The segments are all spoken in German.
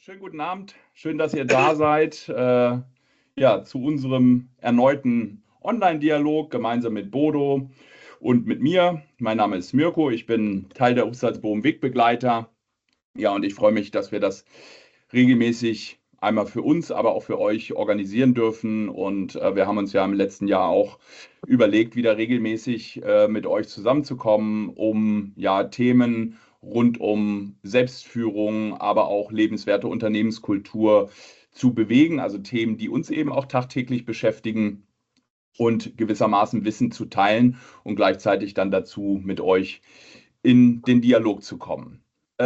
schönen guten Abend. Schön, dass ihr da seid. Ja, zu unserem erneuten Online-Dialog gemeinsam mit Bodo und mit mir. Mein Name ist Mirko. Ich bin Teil der Hufsalzboom Wegbegleiter. Ja, und ich freue mich, dass wir das regelmäßig einmal für uns, aber auch für euch organisieren dürfen. Und wir haben uns ja im letzten Jahr auch überlegt, wieder regelmäßig mit euch zusammenzukommen, um ja Themen rund um Selbstführung, aber auch lebenswerte Unternehmenskultur zu bewegen. Also Themen, die uns eben auch tagtäglich beschäftigen und gewissermaßen Wissen zu teilen und gleichzeitig dann dazu mit euch in den Dialog zu kommen.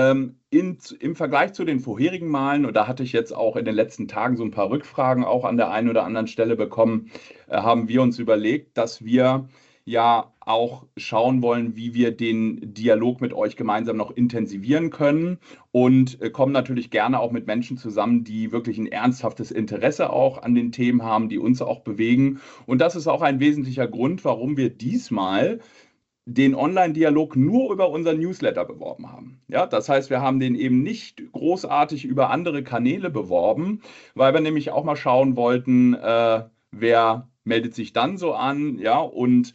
Im Vergleich zu den vorherigen Malen, und da hatte ich jetzt auch in den letzten Tagen so ein paar Rückfragen auch an der einen oder anderen Stelle bekommen, haben wir uns überlegt, dass wir ja auch schauen wollen, wie wir den Dialog mit euch gemeinsam noch intensivieren können und kommen natürlich gerne auch mit Menschen zusammen, die wirklich ein ernsthaftes Interesse auch an den Themen haben, die uns auch bewegen. Und das ist auch ein wesentlicher Grund, warum wir diesmal den Online-Dialog nur über unseren Newsletter beworben haben. Ja, das heißt, wir haben den eben nicht großartig über andere Kanäle beworben, weil wir nämlich auch mal schauen wollten, wer meldet sich dann so an, ja, und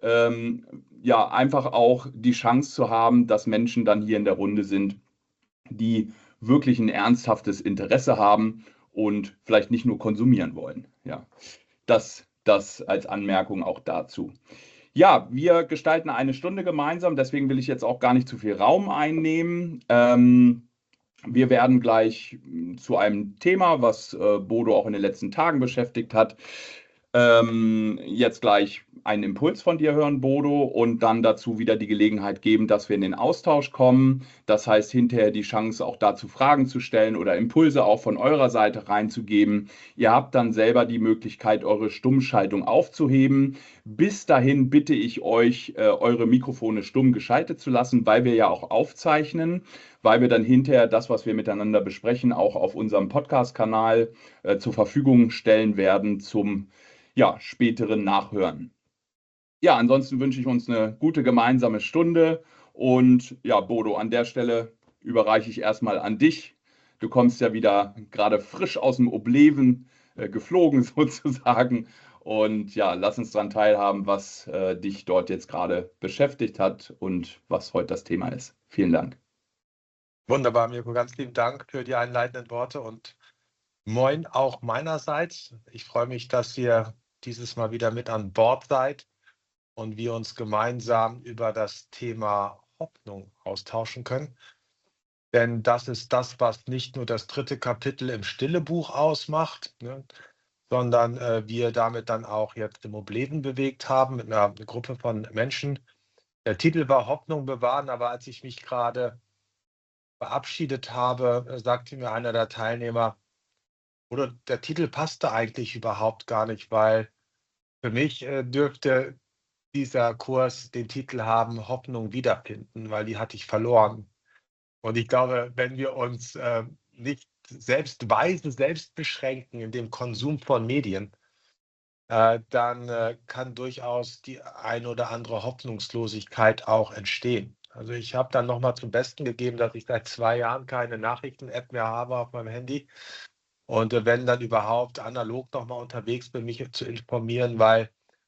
ja, einfach auch die Chance zu haben, dass Menschen dann hier in der Runde sind, die wirklich ein ernsthaftes Interesse haben und vielleicht nicht nur konsumieren wollen. Ja, das als Anmerkung auch dazu. Ja, wir gestalten eine Stunde gemeinsam, deswegen will ich jetzt auch gar nicht zu viel Raum einnehmen. Wir werden gleich zu einem Thema, was Bodo auch in den letzten Tagen beschäftigt hat, jetzt gleich einen Impuls von dir hören, Bodo, und dann dazu wieder die Gelegenheit geben, dass wir in den Austausch kommen. Das heißt, hinterher die Chance, auch dazu Fragen zu stellen oder Impulse auch von eurer Seite reinzugeben. Ihr habt dann selber die Möglichkeit, eure Stummschaltung aufzuheben. Bis dahin bitte ich euch, eure Mikrofone stumm geschaltet zu lassen, weil wir ja auch aufzeichnen, weil wir dann hinterher das, was wir miteinander besprechen, auch auf unserem Podcast-Kanal zur Verfügung stellen werden zum ja, späteren Nachhören. Ja, ansonsten wünsche ich uns eine gute gemeinsame Stunde und ja, Bodo, an der Stelle überreiche ich erstmal an dich. Du kommst ja wieder gerade frisch aus dem Obleven geflogen sozusagen. Und ja, lass uns daran teilhaben, was dich dort jetzt gerade beschäftigt hat und was heute das Thema ist. Vielen Dank. Wunderbar, Mirko, ganz lieben Dank für die einleitenden Worte und moin auch meinerseits. Ich freue mich, dass ihr dieses Mal wieder mit an Bord seid und wir uns gemeinsam über das Thema Hoffnung austauschen können. Denn das ist das, was nicht nur das 3. Kapitel im Stille-Buch ausmacht, ne, sondern wir damit dann auch jetzt im Leben bewegt haben mit einer Gruppe von Menschen. Der Titel war Hoffnung bewahren, aber als ich mich gerade verabschiedet habe, sagte mir einer der Teilnehmer: „Oder der Titel passte eigentlich überhaupt gar nicht, weil für mich, dürfte dieser Kurs den Titel haben „Hoffnung wiederfinden“, weil die hatte ich verloren.“ Und ich glaube, wenn wir uns, nicht selbst beschränken in dem Konsum von Medien, dann, kann durchaus die eine oder andere Hoffnungslosigkeit auch entstehen. Also, ich habe dann noch mal zum Besten gegeben, dass ich seit 2 Jahren keine Nachrichten-App mehr habe auf meinem Handy und, wenn dann überhaupt analog noch mal unterwegs bin, mich zu informieren, weil,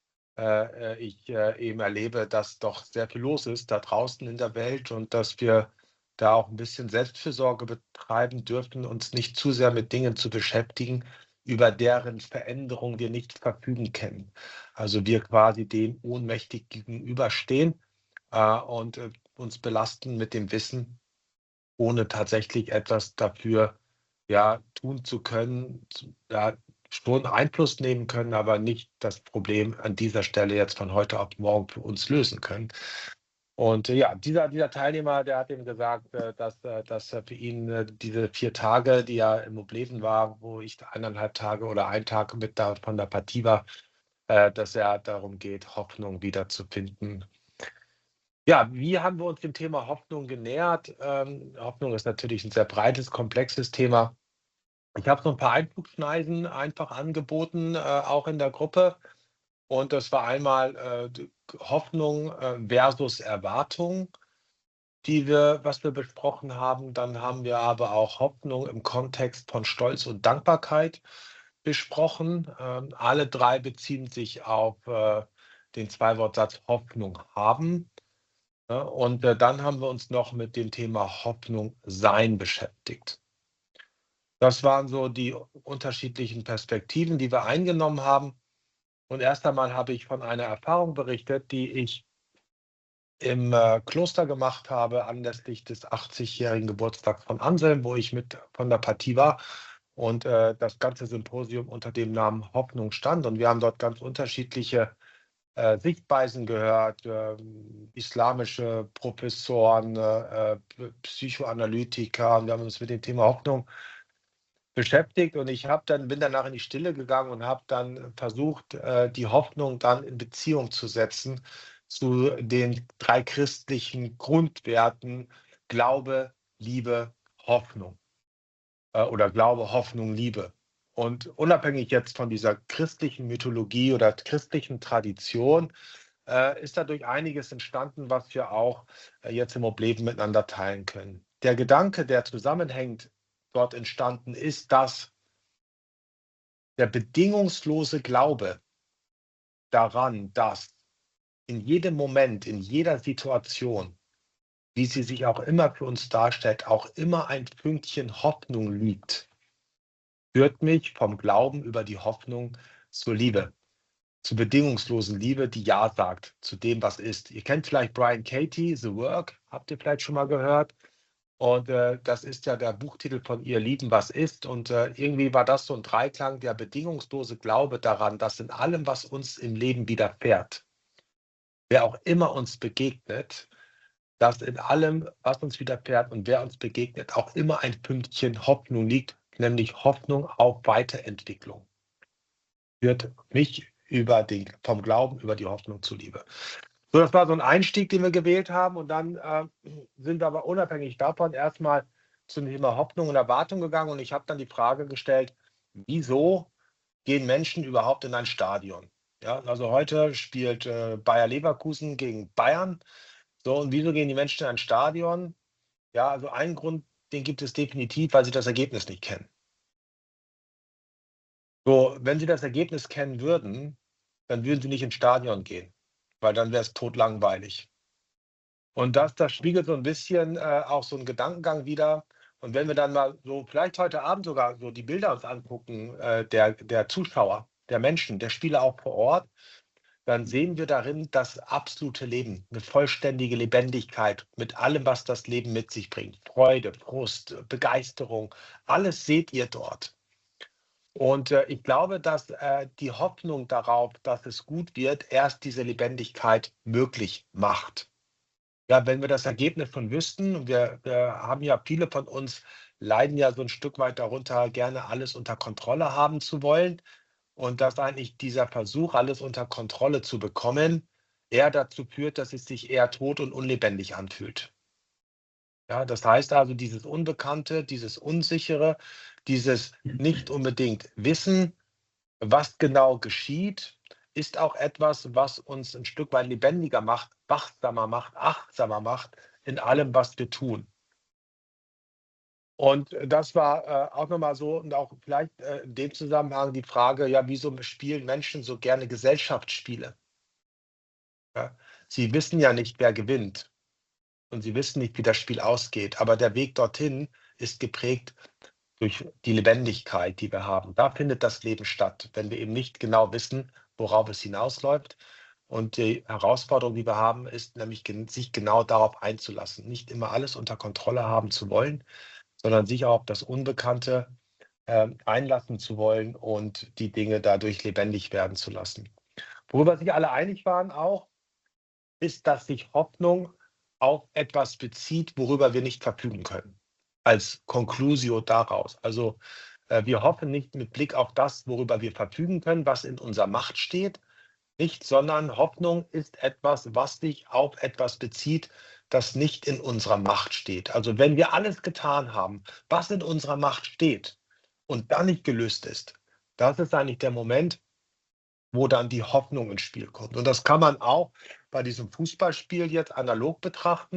ich, eben erlebe, dass doch sehr viel los ist da draußen in der Welt und dass wir da auch ein bisschen Selbstfürsorge betreiben dürfen, uns nicht zu sehr mit Dingen zu beschäftigen, über deren Veränderung wir nicht verfügen können. Also, wir quasi dem ohnmächtig gegenüberstehen, und, uns belasten mit dem Wissen, ohne tatsächlich etwas dafür, ja, tun zu können, ja, schon Einfluss nehmen können, aber nicht das Problem an dieser Stelle jetzt von heute auf morgen für uns lösen können. Und, ja, dieser Teilnehmer, der hat eben gesagt, dass für ihn, diese 4 Tage, die er im Leben war, wo ich 1,5 Tage oder 1 Tag mit da von der Partie war, dass er darum geht, Hoffnung wiederzufinden. Ja, wie haben wir uns dem Thema Hoffnung genähert? Hoffnung ist natürlich ein sehr breites, komplexes Thema. Ich habe so ein paar Einflugschneisen einfach angeboten, auch in der Gruppe. Und das war einmal, d Hoffnung, versus Erwartung. was wir besprochen haben. Dann haben wir aber auch Hoffnung im Kontext von Stolz und Dankbarkeit besprochen. Alle drei beziehen sich auf den Zwei-Wort-Satz Hoffnung haben. Ja, und dann haben wir uns noch mit dem Thema Hoffnung sein beschäftigt. Das waren so die unterschiedlichen Perspektiven, die wir eingenommen haben. Und erst einmal habe ich von einer Erfahrung berichtet, die ich im Kloster gemacht habe anlässlich des 80-jährigen Geburtstags von Anselm, wo ich mit von der Partie war und das ganze Symposium unter dem Namen Hoffnung stand. Und wir haben dort ganz unterschiedliche Sichtweisen gehört, islamische Professoren, Psychoanalytiker. Und wir haben uns mit dem Thema Hoffnung beschäftigt und bin danach in die Stille gegangen und habe dann versucht, die Hoffnung dann in Beziehung zu setzen zu den 3 christlichen Grundwerten Glaube, Liebe, Hoffnung, oder Glaube, Hoffnung, Liebe. Und unabhängig jetzt von dieser christlichen Mythologie oder christlichen Tradition, ist dadurch einiges entstanden, was wir auch jetzt im Leben miteinander teilen können. Der Gedanke, der zusammenhängend dort entstanden ist, dass der bedingungslose Glaube daran, dass in jedem Moment, in jeder Situation, wie sie sich auch immer für uns darstellt, auch immer ein Fünkchen Hoffnung liegt, führt mich vom Glauben über die Hoffnung zur Liebe, zur bedingungslosen Liebe, die Ja sagt zu dem, was ist. Ihr kennt vielleicht Brian Katie, The Work, habt ihr vielleicht schon mal gehört. Und das ist ja der Buchtitel von Ihr Lieben, was ist. Und irgendwie war das so ein Dreiklang, der bedingungslose Glaube daran, dass in allem, was uns im Leben widerfährt, wer auch immer uns begegnet, dass in allem, was uns widerfährt und wer uns begegnet, auch immer ein Pünktchen Hoffnung liegt, nämlich Hoffnung auf Weiterentwicklung. Führt mich vom Glauben über die Hoffnung zur Liebe. So, das war so ein Einstieg, den wir gewählt haben. Und dann sind wir aber unabhängig davon erstmal zum Thema Hoffnung und Erwartung gegangen. Und ich habe dann die Frage gestellt, wieso gehen Menschen überhaupt in ein Stadion? Ja, also heute spielt Bayer Leverkusen gegen Bayern. So, und wieso gehen die Menschen in ein Stadion? Ja, also einen Grund, den gibt es definitiv, weil sie das Ergebnis nicht kennen. So, wenn sie das Ergebnis kennen würden, dann würden sie nicht ins Stadion gehen, weil dann wäre es totlangweilig. Und das spiegelt so ein bisschen auch so einen Gedankengang wider. Und wenn wir dann mal so vielleicht heute Abend sogar so die Bilder uns angucken, der Zuschauer, der Menschen, der Spieler auch vor Ort, dann sehen wir darin das absolute Leben, eine vollständige Lebendigkeit mit allem, was das Leben mit sich bringt. Freude, Frust, Begeisterung, alles seht ihr dort. Und ich glaube, dass die Hoffnung darauf, dass es gut wird, erst diese Lebendigkeit möglich macht. Ja, wenn wir das Ergebnis schon wüssten, und wir haben ja viele von uns leiden ja so ein Stück weit darunter, gerne alles unter Kontrolle haben zu wollen und dass eigentlich dieser Versuch, alles unter Kontrolle zu bekommen, eher dazu führt, dass es sich eher tot und unlebendig anfühlt. Ja, das heißt also, dieses Unbekannte, dieses Unsichere, dieses nicht unbedingt Wissen, was genau geschieht, ist auch etwas, was uns ein Stück weit lebendiger macht, wachsamer macht, achtsamer macht in allem, was wir tun. Und das war auch noch mal so und auch vielleicht in dem Zusammenhang die Frage, ja, wieso spielen Menschen so gerne Gesellschaftsspiele? Ja? Sie wissen ja nicht, wer gewinnt und sie wissen nicht, wie das Spiel ausgeht, aber der Weg dorthin ist geprägt durch die Lebendigkeit, die wir haben. Da findet das Leben statt, wenn wir eben nicht genau wissen, worauf es hinausläuft. Und die Herausforderung, die wir haben, ist nämlich, sich genau darauf einzulassen. Nicht immer alles unter Kontrolle haben zu wollen, sondern sich auch auf das Unbekannte einlassen zu wollen und die Dinge dadurch lebendig werden zu lassen. Worüber sich alle einig waren auch, ist, dass sich Hoffnung auf etwas bezieht, worüber wir nicht verfügen können. Als Conclusio daraus. Also wir hoffen nicht mit Blick auf das, worüber wir verfügen können, was in unserer Macht steht, nicht, sondern Hoffnung ist etwas, was sich auf etwas bezieht, das nicht in unserer Macht steht. Also wenn wir alles getan haben, was in unserer Macht steht und dann nicht gelöst ist, das ist eigentlich der Moment, wo dann die Hoffnung ins Spiel kommt. Und das kann man auch bei diesem Fußballspiel jetzt analog betrachten.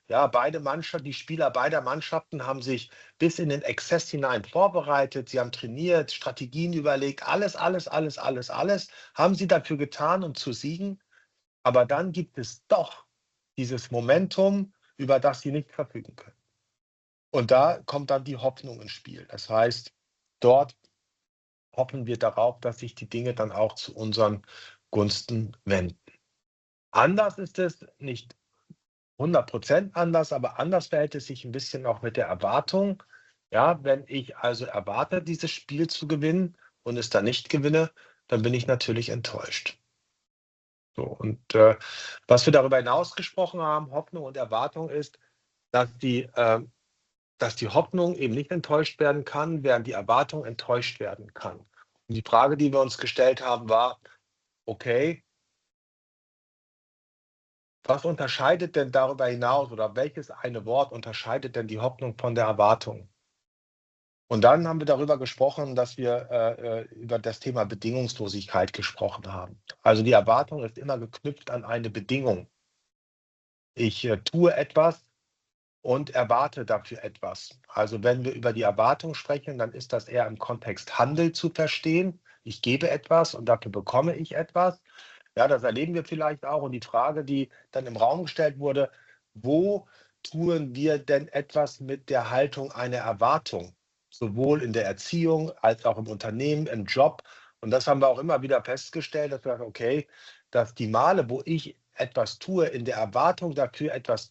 Ja, die Spieler beider Mannschaften haben sich bis in den Exzess hinein vorbereitet. Sie haben trainiert, Strategien überlegt, alles, alles, alles, alles, alles haben sie dafür getan, um zu siegen. Aber dann gibt es doch dieses Momentum, über das sie nicht verfügen können. Und da kommt dann die Hoffnung ins Spiel. Das heißt, dort hoffen wir darauf, dass sich die Dinge dann auch zu unseren Gunsten wenden. Anders ist es nicht 100% anders, aber anders verhält es sich ein bisschen auch mit der Erwartung. Ja, wenn ich also erwarte, dieses Spiel zu gewinnen und es dann nicht gewinne, dann bin ich natürlich enttäuscht. So, und, was wir darüber hinaus gesprochen haben, Hoffnung und Erwartung ist, dass dass die Hoffnung eben nicht enttäuscht werden kann, während die Erwartung enttäuscht werden kann. Und die Frage, die wir uns gestellt haben, war: „Okay, was unterscheidet denn darüber hinaus oder welches eine Wort unterscheidet denn die Hoffnung von der Erwartung?“ Und dann haben wir darüber gesprochen, dass wir, über das Thema Bedingungslosigkeit gesprochen haben. Also, die Erwartung ist immer geknüpft an eine Bedingung. Ich, tue etwas und erwarte dafür etwas. Also, wenn wir über die Erwartung sprechen, dann ist das eher im Kontext Handel zu verstehen. Ich gebe etwas und dafür bekomme ich etwas. Ja, das erleben wir vielleicht auch. Und die Frage, die dann im Raum gestellt wurde: „Wo tun wir denn etwas mit der Haltung einer Erwartung?“ Sowohl in der Erziehung als auch im Unternehmen, im Job. Und das haben wir auch immer wieder festgestellt, dass wir sagen: „Okay, dass die Male, wo ich etwas tue in der Erwartung, dafür etwas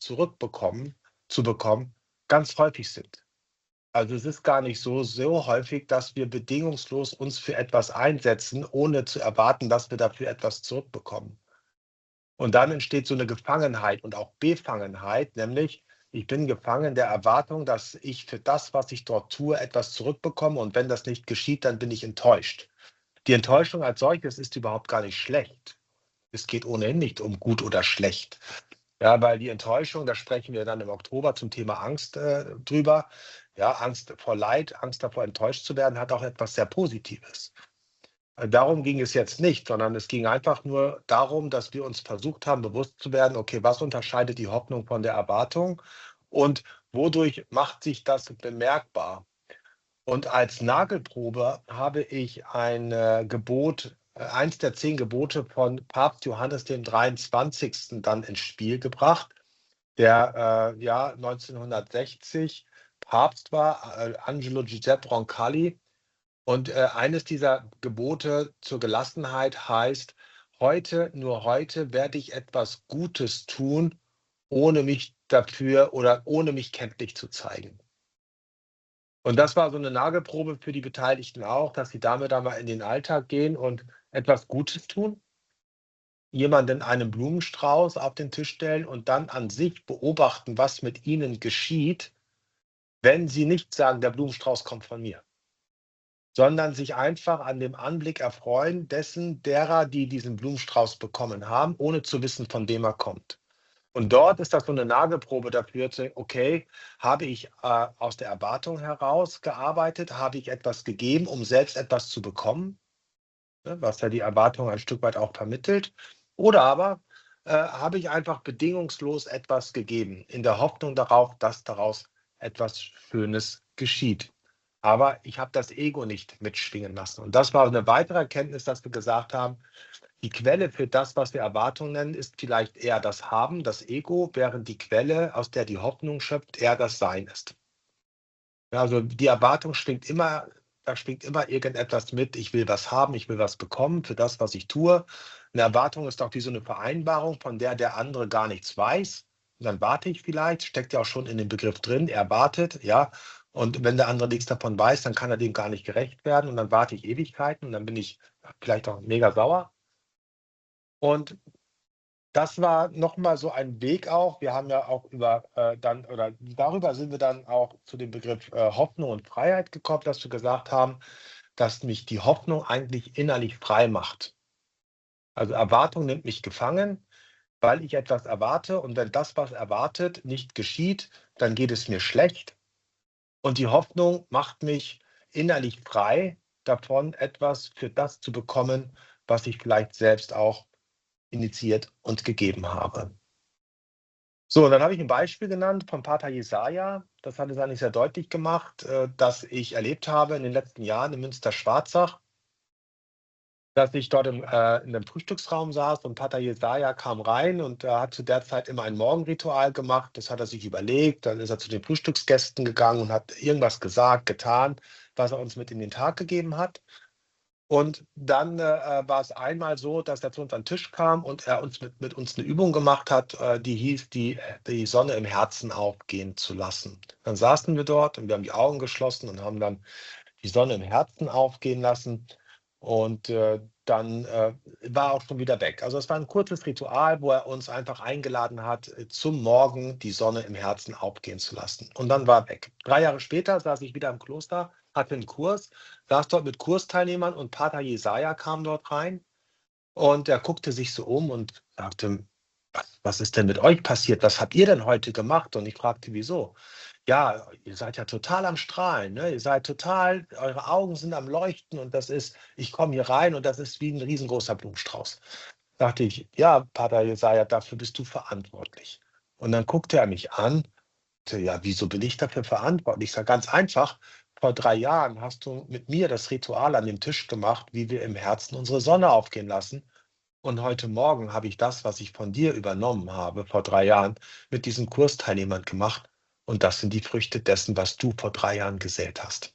zu bekommen, ganz häufig sind.“ Also, es ist gar nicht so häufig, dass wir bedingungslos uns für etwas einsetzen, ohne zu erwarten, dass wir dafür etwas zurückbekommen. Und dann entsteht so eine Gefangenheit und auch Befangenheit, nämlich ich bin gefangen der Erwartung, dass ich für das, was ich dort tue, etwas zurückbekomme, und wenn das nicht geschieht, dann bin ich enttäuscht. Die Enttäuschung als solches ist überhaupt gar nicht schlecht. Es geht ohnehin nicht um gut oder schlecht. Ja, weil die Enttäuschung, da sprechen wir dann im Oktober zum Thema Angst, drüber. Ja, Angst vor Leid, Angst davor, enttäuscht zu werden, hat auch etwas sehr Positives. Darum ging es jetzt nicht, sondern es ging einfach nur darum, dass wir uns versucht haben, bewusst zu werden: „Okay, was unterscheidet die Hoffnung von der Erwartung und wodurch macht sich das bemerkbar?“ Und als Nagelprobe habe ich ein, Gebot eins der 10 Gebote von Papst Johannes dem 23. dann ins Spiel gebracht, der, ja 1960 Papst war, Angelo Giuseppe Roncalli. Und, eines dieser Gebote zur Gelassenheit heißt: „Heute, nur heute werde ich etwas Gutes tun, ohne mich dafür oder ohne mich kenntlich zu zeigen.“ Und das war so eine Nagelprobe für die Beteiligten auch, dass sie damit dann mal in den Alltag gehen und etwas Gutes tun, jemanden einen Blumenstrauß auf den Tisch stellen und dann an sich beobachten, was mit ihnen geschieht, wenn sie nicht sagen: „Der Blumenstrauß kommt von mir“, sondern sich einfach an dem Anblick erfreuen derer, die diesen Blumenstrauß bekommen haben, ohne zu wissen, von wem er kommt. Und dort ist das so 'ne Nagelprobe dafür zu okay, habe ich, aus der Erwartung heraus gearbeitet? Habe ich etwas gegeben, um selbst etwas zu bekommen, ne, was ja die Erwartung ein Stück weit auch vermittelt? Oder aber, habe ich einfach bedingungslos etwas gegeben, in der Hoffnung darauf, dass daraus etwas Schönes geschieht. Aber ich habe das Ego nicht mitschwingen lassen. Und das war 'ne weitere Erkenntnis, dass wir gesagt haben: Die Quelle für das, was wir Erwartung nennen, ist vielleicht eher das Haben, das Ego, während die Quelle, aus der die Hoffnung schöpft, eher das Sein ist. Ja, also die Erwartung schwingt immer da schwingt immer irgendetwas mit. Ich will was haben, ich will was bekommen für das, was ich tue. Eine Erwartung ist auch wie so eine Vereinbarung, von der der andere gar nichts weiß. Und dann warte ich vielleicht, steckt ja auch schon in dem Begriff drin, er wartet, ja. Und wenn der andere nichts davon weiß, dann kann er dem gar nicht gerecht werden und dann warte ich Ewigkeiten und dann bin ich vielleicht auch mega sauer. Und das war noch mal so ein Weg auch. Wir haben ja auch darüber sind wir dann auch zu dem Begriff, Hoffnung und Freiheit gekommen, dass wir gesagt haben, dass mich die Hoffnung eigentlich innerlich frei macht. Also, Erwartung nimmt mich gefangen, weil ich etwas erwarte, und wenn das, was erwartet, nicht geschieht, dann geht es mir schlecht. Und die Hoffnung macht mich innerlich frei davon, etwas für das zu bekommen, was ich vielleicht selbst auch initiiert und gegeben habe. So, und dann habe ich ein Beispiel genannt vom Pater Jesaja. Das hat es eigentlich sehr deutlich gemacht, dass ich erlebt habe in den letzten Jahren in Münster-Schwarzach, dass ich dort in 'nem Frühstücksraum saß und Pater Jesaja kam rein und er hat zu der Zeit immer ein Morgenritual gemacht. Das hat er sich überlegt. Dann ist er zu den Frühstücksgästen gegangen und hat irgendwas gesagt, getan, was er uns mit in den Tag gegeben hat. Und dann, war es einmal so, dass er zu uns an 'n Tisch kam und er uns mit uns eine Übung gemacht hat, die hieß, die Sonne im Herzen aufgehen zu lassen. Dann saßen wir dort und wir haben die Augen geschlossen und haben dann die Sonne im Herzen aufgehen lassen und, dann, war er auch schon wieder weg. Also, es war ein kurzes Ritual, wo er uns einfach eingeladen hat, zum Morgen die Sonne im Herzen aufgehen zu lassen. Und dann war er weg. 3 Jahre später saß ich wieder im Kloster, hatte einen Kurs, saß dort mit Kursteilnehmern und Pater Jesaja kam dort rein und er guckte sich so um und sagte: „Was ist denn mit euch passiert? Was habt ihr denn heute gemacht?“ Und ich fragte: „Wieso?“ „Ja, ihr seid ja total am Strahlen, ne? Ihr seid total eure Augen sind am Leuchten und das ist ich komme hier rein und das ist wie ein riesengroßer Blumenstrauß.“ Sagte ich: „Ja, Pater Jesaja, dafür bist du verantwortlich.“ Und dann guckte er mich an, ja, wieso bin ich dafür verantwortlich? Ich sage: „Ganz einfach, vor 3 Jahren hast du mit mir das Ritual an dem Tisch gemacht, wie wir im Herzen unsere Sonne aufgehen lassen. Und heute Morgen habe ich das, was ich von dir übernommen habe vor 3 Jahren, mit diesen Kursteilnehmern gemacht. Und das sind die Früchte dessen, was du vor 3 Jahren gesät hast.“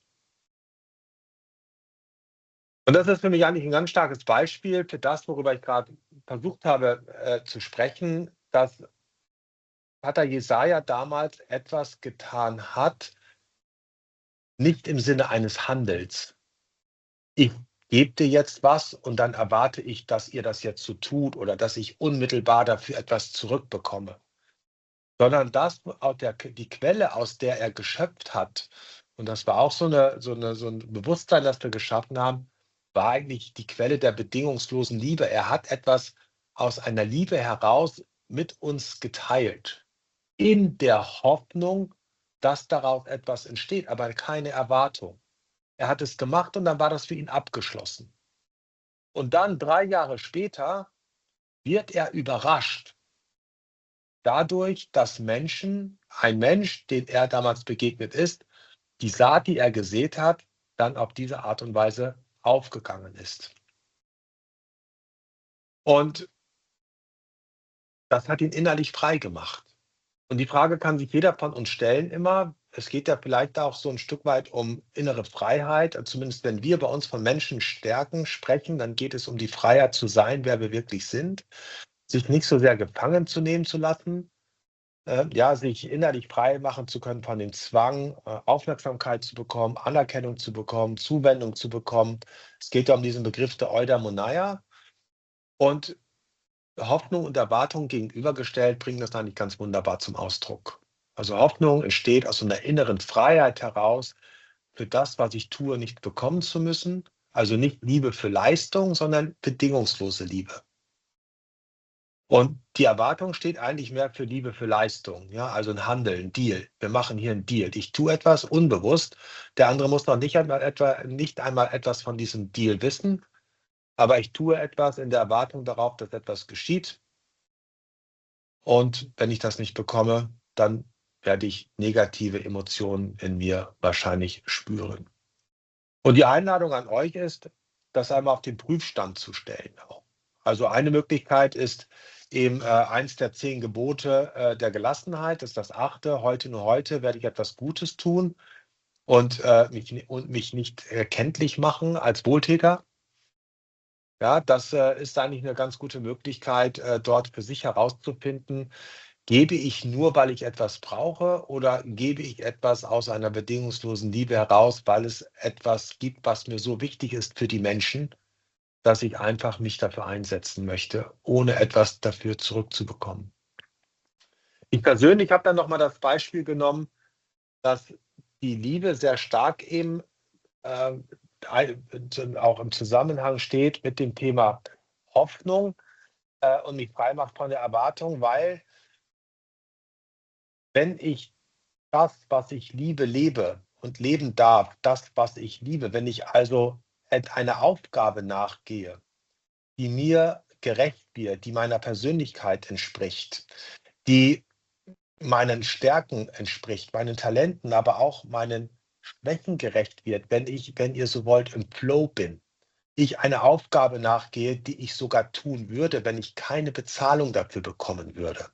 Und das ist für mich eigentlich ein ganz starkes Beispiel für das, worüber ich gerade versucht habe, zu sprechen, dass Pater Jesaja damals etwas getan hat, nicht im Sinne eines Handels. Ich gebe dir jetzt was und dann erwarte ich, dass ihr das jetzt so tut oder dass ich unmittelbar dafür etwas zurückbekomme. Sondern das au der die Quelle, aus der er geschöpft hat, und das war auch so 'n Bewusstsein, das wir geschaffen haben, war eigentlich die Quelle der bedingungslosen Liebe. Er hat etwas aus einer Liebe heraus mit uns geteilt, in der Hoffnung, dass daraus etwas entsteht, aber keine Erwartung. Er hat es gemacht und dann war das für ihn abgeschlossen. Und dann 3 Jahre später wird er überrascht dadurch, dass ein Mensch, den er damals begegnet ist, die Saat, die er gesät hat, dann auf diese Art und Weise aufgegangen ist. Und das hat ihn innerlich frei gemacht. Und die Frage kann sich jeder von uns stellen immer. Es geht ja vielleicht auch so ein Stück weit um innere Freiheit. Zumindest wenn wir bei uns von Menschen stärken sprechen, dann geht es um die Freiheit zu sein, wer wir wirklich sind, sich nicht so sehr gefangen zu nehmen zu lassen, ja, sich innerlich frei machen zu können von dem Zwang, Aufmerksamkeit zu bekommen, Anerkennung zu bekommen, Zuwendung zu bekommen. Es geht ja um diesen Begriff der Eudaimonia und Hoffnung und Erwartung gegenübergestellt bringen das eigentlich ganz wunderbar zum Ausdruck. Also Hoffnung entsteht aus so einer inneren Freiheit heraus, für das, was ich tue, nicht bekommen zu müssen. Also nicht Liebe für Leistung, sondern bedingungslose Liebe. Und die Erwartung steht eigentlich mehr für Liebe für Leistung, ja, also ein Handel, 'n Deal. Wir machen hier 'n Deal. Ich tue etwas unbewusst. Der andere muss noch nicht einmal etwas von diesem Deal wissen, aber ich tue etwas in der Erwartung darauf, dass etwas geschieht. Und wenn ich das nicht bekomme, dann werde ich negative Emotionen in mir wahrscheinlich spüren. Und die Einladung an euch ist, das einmal auf den Prüfstand zu stellen auch. Also eine Möglichkeit ist eben eins der 10 Gebote der Gelassenheit, das ist das achte. Heute, nur heute werde ich etwas Gutes tun und, mich nicht kenntlich machen als Wohltäter. Ja, das ist eigentlich eine ganz gute Möglichkeit, dort für sich herauszufinden, gebe ich nur, weil ich etwas brauche, oder gebe ich etwas aus einer bedingungslosen Liebe heraus, weil es etwas gibt, was mir so wichtig ist für die Menschen, dass ich einfach mich dafür einsetzen möchte, ohne etwas dafür zurückzubekommen. Ich persönlich habe dann noch mal das Beispiel genommen, dass die Liebe sehr stark eben, ähm, auch im Zusammenhang steht mit dem Thema Hoffnung, und mich frei macht von der Erwartung, weil wenn ich das, was ich liebe, lebe und leben darf, das, was ich liebe. Wenn ich also einer Aufgabe nachgehe, die mir gerecht wird, die meiner Persönlichkeit entspricht, die meinen Stärken entspricht, meinen Talenten, aber auch meinen Schwächen gerecht wird, wenn ich, wenn ihr so wollt, im Flow bin. Ich eine Aufgabe nachgehe, die ich sogar tun würde, wenn ich keine Bezahlung dafür bekommen würde.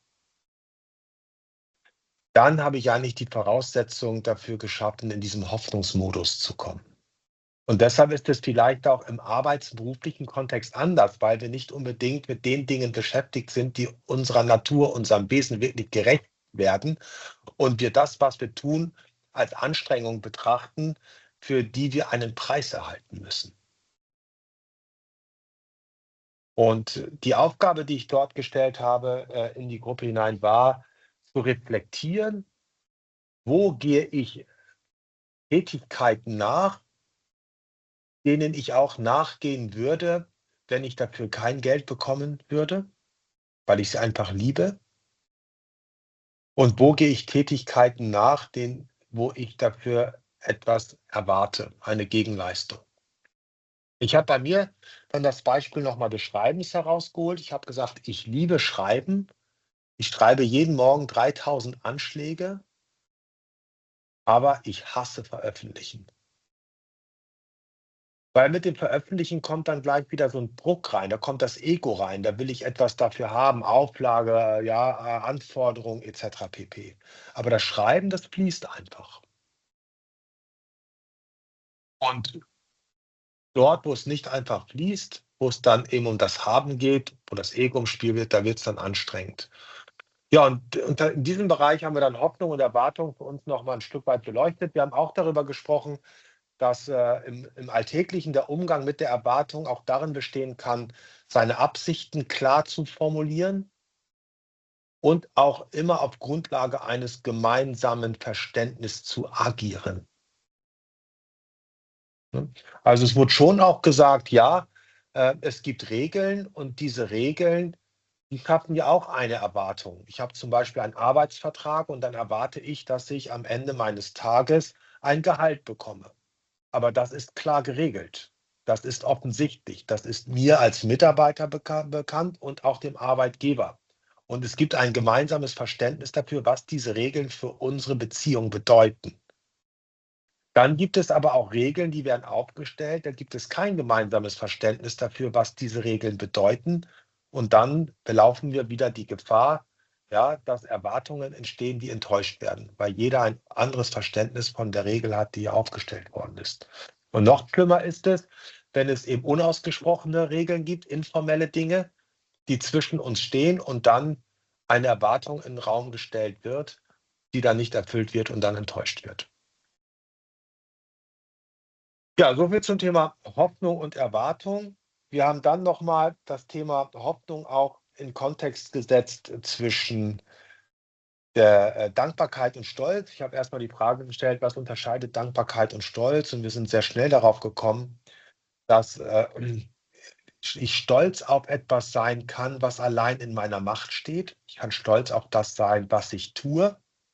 Dann habe ich eigentlich die Voraussetzung dafür geschaffen, in diesem Hoffnungsmodus zu kommen. Und deshalb ist es vielleicht auch im beruflichen Kontext anders, weil wir nicht unbedingt mit den Dingen beschäftigt sind, die unserer Natur, unserem Wesen wirklich gerecht werden und wir das, was wir tun, als Anstrengung betrachten, für die wir einen Preis erhalten müssen. Und die Aufgabe, die ich dort gestellt habe, in die Gruppe hinein, war zu reflektieren, wo gehe ich Tätigkeiten nach, denen ich auch nachgehen würde, wenn ich dafür kein Geld bekommen würde, weil ich sie einfach liebe? Und wo gehe ich Tätigkeiten nach, wo ich dafür etwas erwarte, eine Gegenleistung? Ich habe bei mir dann das Beispiel noch mal des Schreibens herausgeholt. Ich habe gesagt: „Ich liebe Schreiben. Ich schreibe jeden Morgen 3.000 Anschläge, aber ich hasse Veröffentlichen.“ Weil mit dem Veröffentlichen kommt dann gleich wieder so 'n Druck rein, da kommt das Ego rein, da will ich etwas dafür haben, Auflage, ja, Anforderung et cetera pp. Aber das Schreiben, das fließt einfach. Und dort, wo es nicht einfach fließt, wo es dann eben um das Haben geht, wo das Ego im Spiel wird, da wird's dann anstrengend. Ja, und da in diesem Bereich haben wir dann Hoffnung und Erwartung für uns noch mal 'n Stück weit beleuchtet. Wir haben auch darüber gesprochen, dass, im Alltäglichen der Umgang mit der Erwartung auch darin bestehen kann, seine Absichten klar zu formulieren und auch immer auf Grundlage eines gemeinsamen Verständnisses zu agieren, ne? Also, es wurde schon auch gesagt, ja, es gibt Regeln und diese Regeln, die schaffen ja auch eine Erwartung. Ich habe zum Beispiel einen Arbeitsvertrag und dann erwarte ich, dass ich am Ende meines Tages ein Gehalt bekomme. Aber das ist klar geregelt. Das ist offensichtlich. Das ist mir als Mitarbeiter bekannt und auch dem Arbeitgeber. Und es gibt ein gemeinsames Verständnis dafür, was diese Regeln für unsere Beziehung bedeuten. Dann gibt es aber auch Regeln, die werden aufgestellt. Da gibt es kein gemeinsames Verständnis dafür, was diese Regeln bedeuten. Und dann belaufen wir wieder die Gefahr, ja, dass Erwartungen entstehen, die enttäuscht werden, weil jeder ein anderes Verständnis von der Regel hat, die hier aufgestellt worden ist. Und noch schlimmer ist es, wenn es eben unausgesprochene Regeln gibt, informelle Dinge, die zwischen uns stehen und dann eine Erwartung in den Raum gestellt wird, die dann nicht erfüllt wird und dann enttäuscht wird. Ja, so viel zum Thema Hoffnung und Erwartung. Wir haben dann noch mal das Thema Hoffnung auch in Kontext gesetzt zwischen der, Dankbarkeit und Stolz. Ich habe erst mal die Frage gestellt: „Was unterscheidet Dankbarkeit und Stolz?“ Und wir sind sehr schnell darauf gekommen, dass, ich stolz auf etwas sein kann, was allein in meiner Macht steht. Ich kann stolz auf das sein, was ich tue,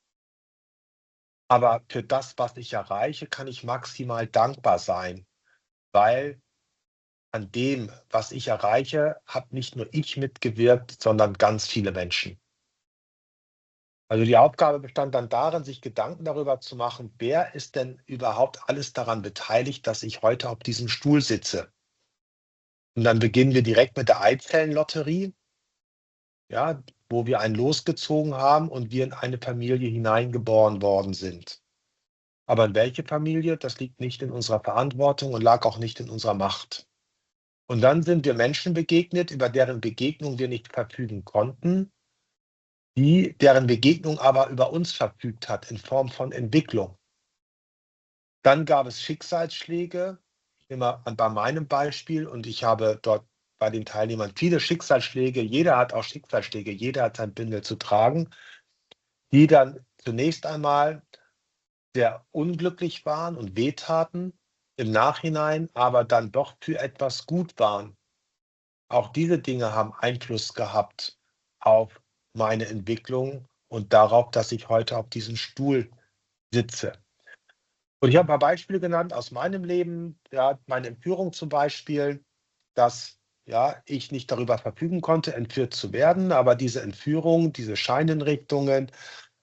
aber für das, was ich erreiche, kann ich maximal dankbar sein, weil an dem, was ich erreiche, habe nicht nur ich mitgewirkt, sondern ganz viele Menschen. Also die Aufgabe bestand dann darin, sich Gedanken darüber zu machen, wer ist denn überhaupt alles daran beteiligt, dass ich heute auf diesem Stuhl sitze? Und dann beginnen wir direkt mit der Einzellenlotterie, ja, wo wir ein Los gezogen haben und wir in eine Familie hineingeboren worden sind. Aber in welche Familie, das liegt nicht in unserer Verantwortung und lag auch nicht in unserer Macht. Und dann sind wir Menschen begegnet, über deren Begegnung wir nicht verfügen konnten, deren Begegnung aber über uns verfügt hat in Form von Entwicklung. Dann gab es Schicksalsschläge, immer bei meinem Beispiel, und ich habe dort bei den Teilnehmern viele Schicksalsschläge, jeder hat auch Schicksalsschläge, jeder hat sein Bündel zu tragen, die dann zunächst einmal sehr unglücklich waren und wehtaten, im Nachhinein aber dann doch für etwas gut waren. Auch diese Dinge haben Einfluss gehabt auf meine Entwicklung und darauf, dass ich heute auf diesem Stuhl sitze. Und ich habe ein paar Beispiele genannt aus meinem Leben, ja, meine Entführung zum Beispiel, dass, ja, ich nicht darüber verfügen konnte, entführt zu werden, aber diese Entführung, diese Scheinrichtungen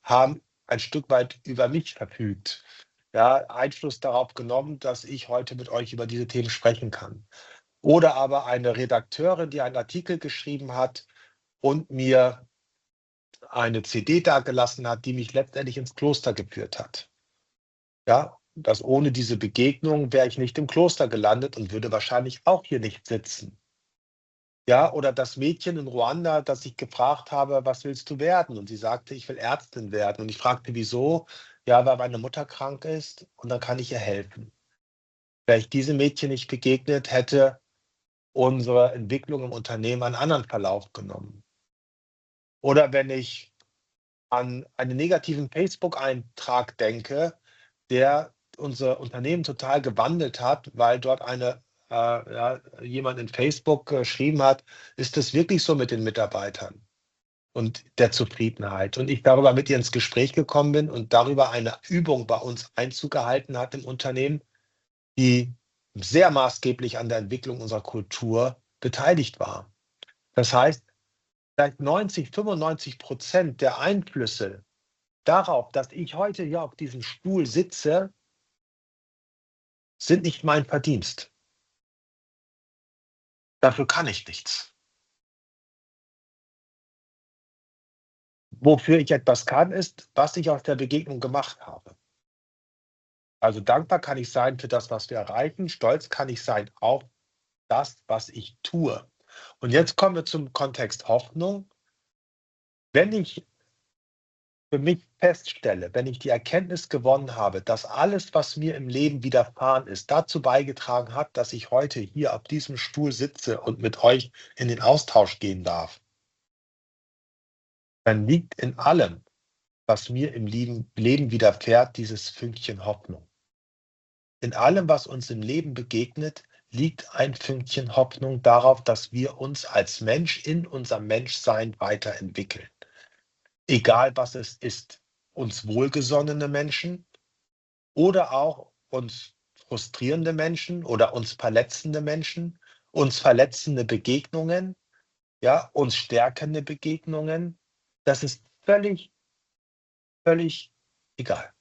haben ein Stück weit über mich verfügt, ja, Einfluss darauf genommen, dass ich heute mit euch über diese Themen sprechen kann. Oder aber eine Redakteurin, die einen Artikel geschrieben hat und mir eine CD dagelassen hat, die mich letztendlich ins Kloster geführt hat. Ja, dass ohne diese Begegnung wäre ich nicht im Kloster gelandet und würde wahrscheinlich auch hier nicht sitzen. Ja, oder das Mädchen in Ruanda, das ich gefragt habe: „Was willst du werden?“ Und sie sagte: „Ich will Ärztin werden.“ Und ich fragte: „Wieso?“ „Ja, weil meine Mutter krank ist und dann kann ich ihr helfen.“ Wäre ich diesem Mädchen nicht begegnet, hätte unsere Entwicklung im Unternehmen einen anderen Verlauf genommen. Oder wenn ich an einen negativen Facebook-Eintrag denke, der unser Unternehmen total gewandelt hat, weil dort ja, jemand in Facebook geschrieben hat: „Ist es wirklich so mit den Mitarbeitern und der Zufriedenheit?“ Und ich darüber mit ihr ins Gespräch gekommen bin und darüber eine Übung bei uns Einzug gehalten hat im Unternehmen, die sehr maßgeblich an der Entwicklung unserer Kultur beteiligt war. Das heißt, vielleicht 90, 95% der Einflüsse darauf, dass ich heute hier auf diesem Stuhl sitze, sind nicht mein Verdienst. Dafür kann ich nichts. Wofür ich etwas kann, ist, was ich aus der Begegnung gemacht habe. Also dankbar kann ich sein für das, was wir erreichen. Stolz kann ich sein auf das, was ich tue. Und jetzt kommen wir zum Kontext Hoffnung. Wenn ich für mich feststelle, wenn ich die Erkenntnis gewonnen habe, dass alles, was mir im Leben widerfahren ist, dazu beigetragen hat, dass ich heute hier auf diesem Stuhl sitze und mit euch in den Austausch gehen darf, dann liegt in allem, was mir im Leben widerfährt, dieses Fünkchen Hoffnung. In allem, was uns im Leben begegnet, liegt ein Fünkchen Hoffnung darauf, dass wir uns als Mensch in unserem Menschsein weiterentwickeln. Egal was es ist, uns wohlgesonnene Menschen oder auch uns frustrierende Menschen oder uns verletzende Menschen, uns verletzende Begegnungen, ja, uns stärkende Begegnungen. Das ist völlig egal.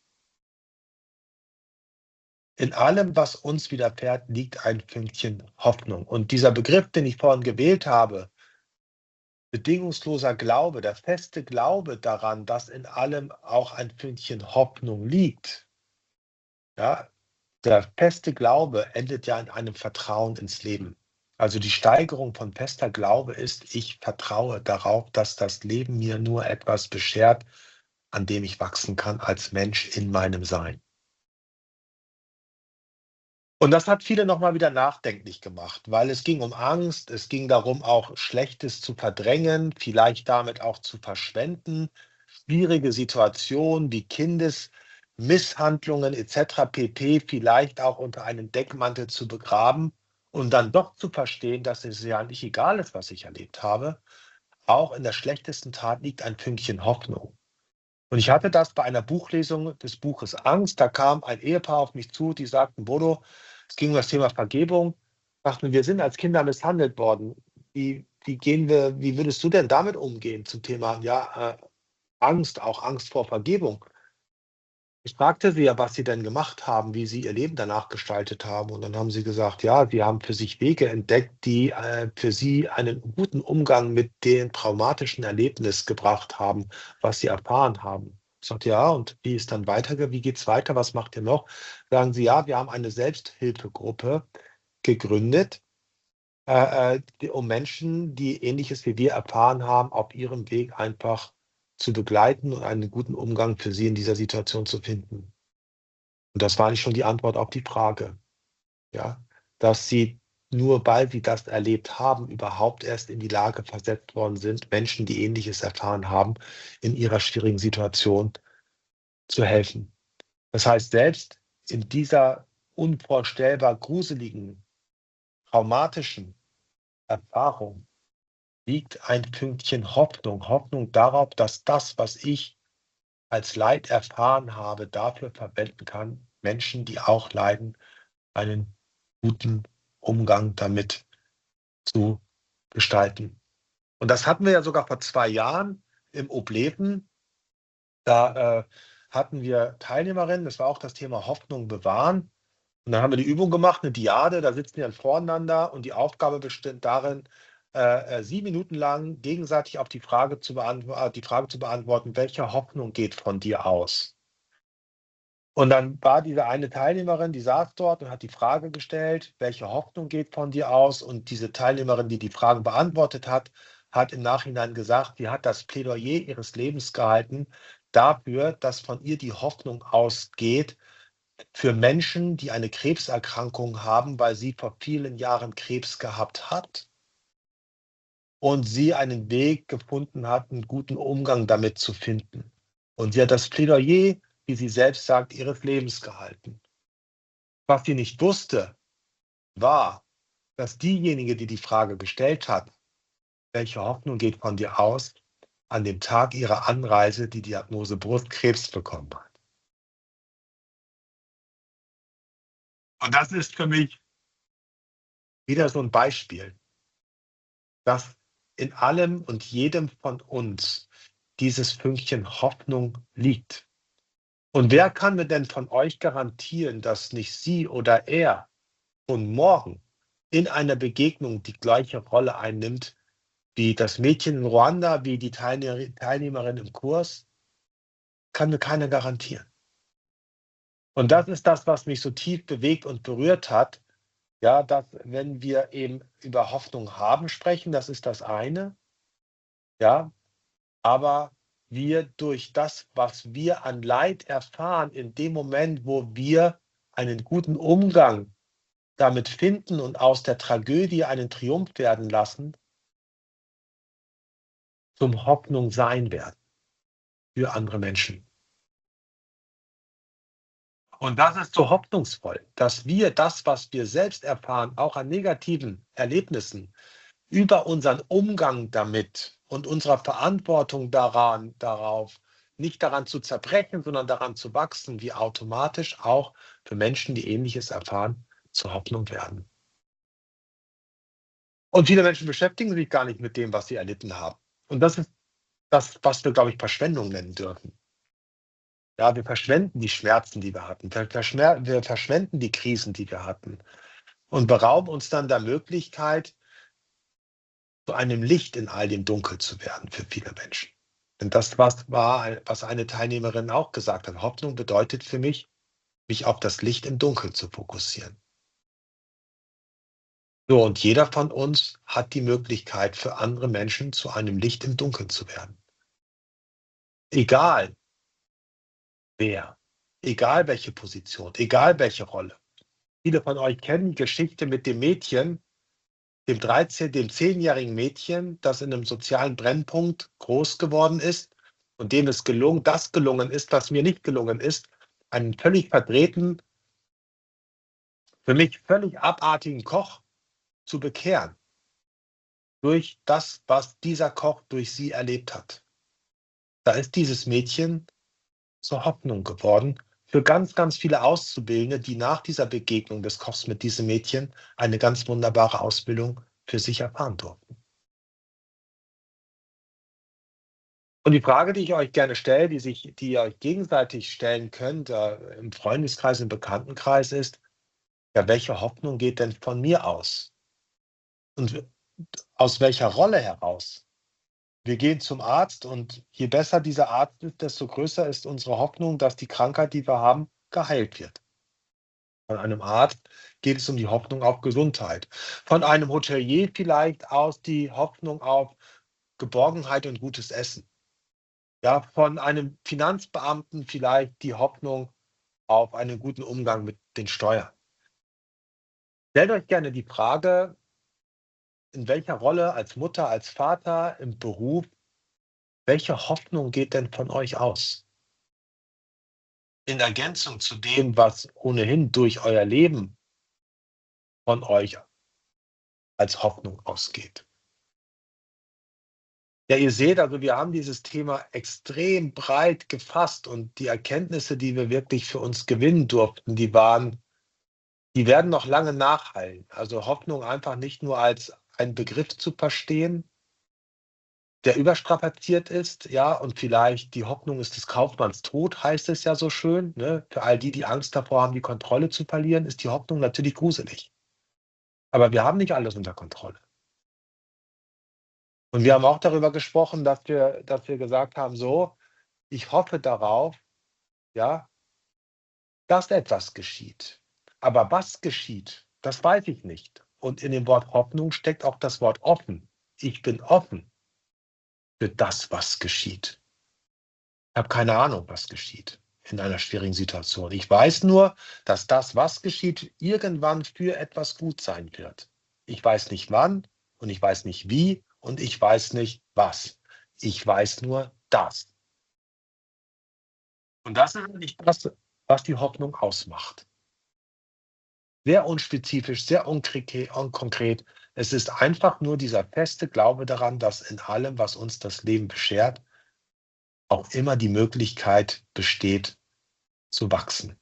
In allem, was uns widerfährt, liegt ein Fünkchen Hoffnung. Und dieser Begriff, den ich vorhin gewählt habe, bedingungsloser Glaube, der feste Glaube daran, dass in allem auch ein Fünkchen Hoffnung liegt, ja, der feste Glaube endet ja in einem Vertrauen ins Leben. Also die Steigerung von fester Glaube ist, ich vertraue darauf, dass das Leben mir nur etwas beschert, an dem ich wachsen kann als Mensch in meinem Sein. Und das hat viele noch mal wieder nachdenklich gemacht, weil es ging um Angst, es ging darum, auch Schlechtes zu verdrängen, vielleicht damit auch zu verschwenden, schwierige Situationen wie Kindesmisshandlungen et cetera pp. Vielleicht auch unter einem Deckmantel zu begraben und dann doch zu verstehen, dass es ja nicht egal ist, was ich erlebt habe. Auch in der schlechtesten Tat liegt ein Fünkchen Hoffnung. Und ich hatte das bei einer Buchlesung des Buches Angst. Da kam ein Ehepaar auf mich zu, die sagten: „Bodo“, es ging um das Thema Vergebung, sagten: „Wir sind als Kinder misshandelt worden. Wie würdest du denn damit umgehen?“ Zum Thema, ja, Angst, auch Angst vor Vergebung. Ich fragte sie ja, was sie denn gemacht haben, wie sie ihr Leben danach gestaltet haben. Und dann haben sie gesagt, ja, sie haben für sich Wege entdeckt, die für sie einen guten Umgang mit dem traumatischen Erlebnis gebracht haben, was sie erfahren haben. Ich sagte, ja, und wie geht's weiter? Was macht ihr noch? Sagen sie, ja, wir haben eine Selbsthilfegruppe gegründet, um Menschen, die Ähnliches wie wir erfahren haben, auf ihrem Weg einfach zu begleiten und einen guten Umgang für sie in dieser Situation zu finden. Und das war eigentlich schon die Antwort auf die Frage, ja, dass sie nur weil sie das erlebt haben, überhaupt erst in die Lage versetzt worden sind, Menschen, die Ähnliches erfahren haben, in ihrer schwierigen Situation zu helfen. Das heißt, selbst in dieser unvorstellbar gruseligen, traumatischen Erfahrung liegt ein Fünkchen Hoffnung. Hoffnung darauf, dass das, was ich als Leid erfahren habe, dafür verwenden kann, Menschen, die auch leiden, einen guten Umgang damit zu gestalten. Und das hatten wir ja sogar vor 2 Jahren im Obleten. Da hatten wir Teilnehmerinnen, das war auch das Thema Hoffnung bewahren. Und dann haben wir die Übung gemacht, eine Diade, da sitzen die dann voreinander und die Aufgabe bestand darin, 7 Minuten lang gegenseitig auf die Frage zu beantworten: „Welche Hoffnung geht von dir aus?“ Und dann war diese eine Teilnehmerin, die saß dort und hat die Frage gestellt: „Welche Hoffnung geht von dir aus?“ Und diese Teilnehmerin, die die Fragen beantwortet hat, hat im Nachhinein gesagt, sie hat das Plädoyer ihres Lebens gehalten dafür, dass von ihr die Hoffnung ausgeht für Menschen, die eine Krebserkrankung haben, weil sie vor vielen Jahren Krebs gehabt hat und sie einen Weg gefunden hat, 'n guten Umgang damit zu finden. Und sie hat das Plädoyer, wie sie selbst sagt, ihres Lebens gehalten. Was sie nicht wusste, war, dass diejenige, die die Frage gestellt hat: „Welche Hoffnung geht von dir aus?“, an dem Tag ihrer Anreise die Diagnose Brustkrebs bekommen hat. Und das ist für mich wieder so 'n Beispiel, dass in allem und jedem von uns dieses Fünkchen Hoffnung liegt. Und wer kann mir denn von euch garantieren, dass nicht sie oder er schon morgen in einer Begegnung die gleiche Rolle einnimmt wie das Mädchen in Ruanda, wie die Teilnehmerin im Kurs? Kann mir keiner garantieren. Und das ist das, was mich so tief bewegt und berührt hat, ja, dass wenn wir eben über Hoffnung haben sprechen, das ist das eine, ja, aber wir durch das, was wir an Leid erfahren, in dem Moment, wo wir einen guten Umgang damit finden und aus der Tragödie einen Triumph werden lassen, zum Hoffnung sein werden für andere Menschen. Und das ist so hoffnungsvoll, dass wir das, was wir selbst erfahren, auch an negativen Erlebnissen, über unseren Umgang damit und unserer Verantwortung darauf, nicht daran zu zerbrechen, sondern daran zu wachsen, wie automatisch auch für Menschen, die Ähnliches erfahren, zur Hoffnung werden. Und viele Menschen beschäftigen sich gar nicht mit dem, was sie erlitten haben. Und das ist das, was wir, glaube ich, Verschwendung nennen dürfen. Ja, wir verschwenden die Schmerzen, die wir hatten. Wir verschwenden die Krisen, die wir hatten und berauben uns dann der Möglichkeit, zu einem Licht in all dem Dunkel zu werden für viele Menschen. Denn das was eine Teilnehmerin auch gesagt hat. Hoffnung bedeutet für mich, mich auf das Licht im Dunkeln zu fokussieren. So, und jeder von uns hat die Möglichkeit, für andere Menschen zu einem Licht im Dunkeln zu werden. Egal wer, egal welche Position, egal welche Rolle. Viele von euch kennen die Geschichte mit dem Mädchen, dem 10-jährigen Mädchen, das in einem sozialen Brennpunkt groß geworden ist und dem es gelungen ist, was mir nicht gelungen ist, einen völlig verdrehten, für mich völlig abartigen Koch zu bekehren durch das, was dieser Koch durch sie erlebt hat. Da ist dieses Mädchen zur Hoffnung geworden für ganz, ganz viele Auszubildende, die nach dieser Begegnung des Kochs mit diesem Mädchen eine ganz wunderbare Ausbildung für sich erfahren durften. Und die Frage, die ich euch gerne stelle, die ihr euch gegenseitig stellen könnt, im Freundeskreis, im Bekanntenkreis ist: Ja, welche Hoffnung geht denn von mir aus? Und aus welcher Rolle heraus? Wir gehen zum Arzt und je besser dieser Arzt ist, desto größer ist unsere Hoffnung, dass die Krankheit, die wir haben, geheilt wird. Von einem Arzt geht es um die Hoffnung auf Gesundheit. Von einem Hotelier vielleicht aus die Hoffnung auf Geborgenheit und gutes Essen. Ja, von einem Finanzbeamten vielleicht die Hoffnung auf einen guten Umgang mit den Steuern. Stellt euch gerne die Frage, in welcher Rolle als Mutter, als Vater, im Beruf, welche Hoffnung geht denn von euch aus? In Ergänzung zu dem, was ohnehin durch euer Leben von euch als Hoffnung ausgeht. Ja, ihr seht also, wir haben dieses Thema extrem breit gefasst und die Erkenntnisse, die wir wirklich für uns gewinnen durften, die werden noch lange nachhallen. Also Hoffnung einfach nicht nur als ein Begriff zu verstehen, der überstrapaziert ist, ja, und vielleicht die Hoffnung ist des Kaufmanns Tod, heißt es ja so schön, ne? Für all die, die Angst davor haben, die Kontrolle zu verlieren, ist die Hoffnung natürlich gruselig. Aber wir haben nicht alles unter Kontrolle. Und wir haben auch darüber gesprochen, dass wir gesagt haben: „So, ich hoffe darauf, ja, dass etwas geschieht. Aber was geschieht, das weiß ich nicht.“ Und in dem Wort Hoffnung steckt auch das Wort offen. Ich bin offen für das, was geschieht. Ich habe keine Ahnung, was geschieht in einer schwierigen Situation. Ich weiß nur, dass das, was geschieht, irgendwann für etwas gut sein wird. Ich weiß nicht wann und ich weiß nicht wie und ich weiß nicht was. Ich weiß nur das. Und das ist eigentlich das, was die Hoffnung ausmacht. Sehr unspezifisch, sehr unkonkret. Es ist einfach nur dieser feste Glaube daran, dass in allem, was uns das Leben beschert, auch immer die Möglichkeit besteht, zu wachsen.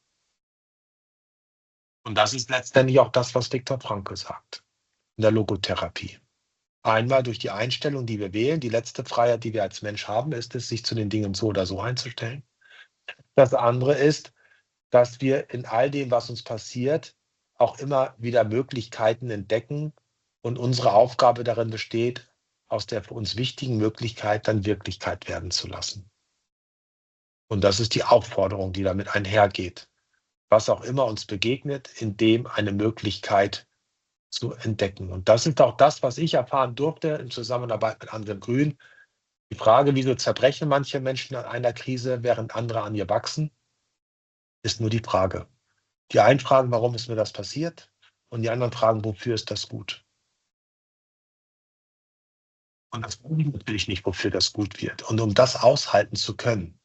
Und das ist letztendlich auch das, was Viktor Frankl sagt in der Logotherapie. Einmal durch die Einstellung, die wir wählen. Die letzte Freiheit, die wir als Mensch haben, ist es, sich zu den Dingen so oder so einzustellen. Das andere ist, dass wir in all dem, was uns passiert, auch immer wieder Möglichkeiten entdecken und unsere Aufgabe darin besteht, aus der für uns wichtigen Möglichkeit dann Wirklichkeit werden zu lassen. Und das ist die Aufforderung, die damit einhergeht. Was auch immer uns begegnet, in dem eine Möglichkeit zu entdecken. Und das ist auch das, was ich erfahren durfte in Zusammenarbeit mit anderen Grün. Die Frage, wieso zerbrechen manche Menschen an einer Krise, während andere an ihr wachsen, ist nur die Frage. Die einen fragen, warum ist mir das passiert? Und die anderen fragen, wofür ist das gut? Und das weiß ich natürlich nicht, wofür das gut wird. Und um das aushalten zu können,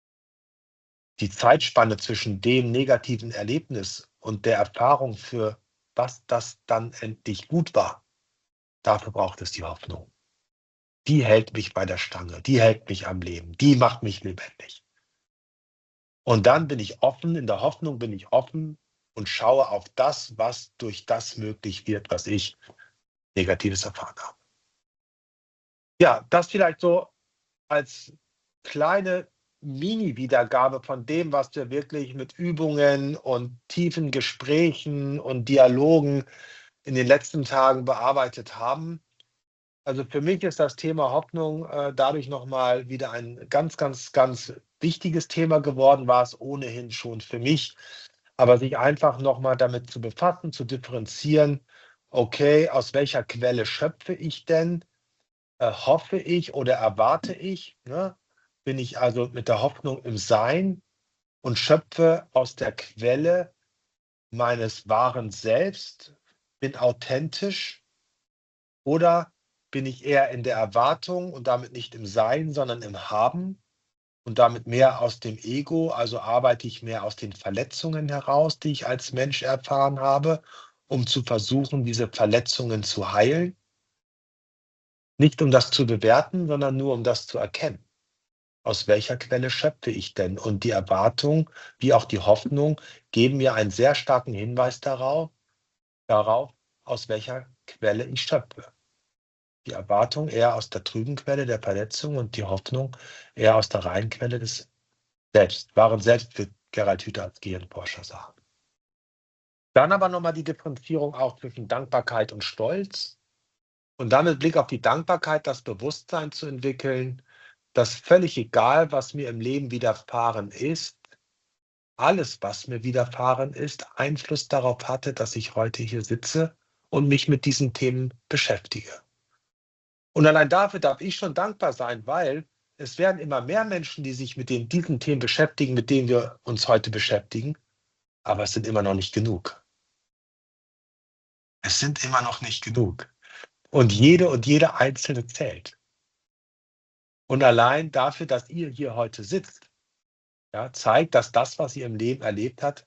die Zeitspanne zwischen dem negativen Erlebnis und der Erfahrung, für was das dann endlich gut war, dafür braucht es die Hoffnung. Die hält mich bei der Stange, die hält mich am Leben, die macht mich lebendig. Und dann bin ich offen, in der Hoffnung bin ich offen und schaue auf das, was durch das möglich wird, was ich Negatives erfahren habe. Ja, das vielleicht so als kleine Mini-Wiedergabe von dem, was wir wirklich mit Übungen und tiefen Gesprächen und Dialogen in den letzten Tagen bearbeitet haben. Also für mich ist das Thema Hoffnung dadurch nochmal wieder ein ganz, ganz, ganz wichtiges Thema geworden, war es ohnehin schon für mich. Aber sich einfach nochmal damit zu befassen, zu differenzieren, okay, aus welcher Quelle schöpfe ich denn? Hoffe ich oder erwarte ich? Ne? Bin ich also mit der Hoffnung im Sein und schöpfe aus der Quelle meines wahren Selbst, bin authentisch oder bin ich eher in der Erwartung und damit nicht im Sein, sondern im Haben und damit mehr aus dem Ego, also arbeite ich mehr aus den Verletzungen heraus, die ich als Mensch erfahren habe, um zu versuchen, diese Verletzungen zu heilen? Nicht um das zu bewerten, sondern nur um das zu erkennen. Aus welcher Quelle schöpfe ich denn? Und die Erwartung wie auch die Hoffnung geben mir einen sehr starken Hinweis darauf, aus welcher Quelle ich schöpfe. Die Erwartung eher aus der trüben Quelle der Verletzung und die Hoffnung eher aus der reinen Quelle des Selbst. Wahren Selbst, wird Gerald Hüther als Gehirnforscher sagen. Dann aber nochmal die Differenzierung auch zwischen Dankbarkeit und Stolz. Und dann mit Blick auf die Dankbarkeit das Bewusstsein zu entwickeln, dass völlig egal, was mir im Leben widerfahren ist, alles, was mir widerfahren ist, Einfluss darauf hatte, dass ich heute hier sitze und mich mit diesen Themen beschäftige. Und allein dafür darf ich schon dankbar sein, weil es werden immer mehr Menschen, die sich mit diesen Themen beschäftigen, mit denen wir uns heute beschäftigen, aber es sind immer noch nicht genug. Es sind immer noch nicht genug. Und jede Einzelne zählt. Und allein dafür, dass ihr hier heute sitzt, ja, zeigt, dass das, was ihr im Leben erlebt habt,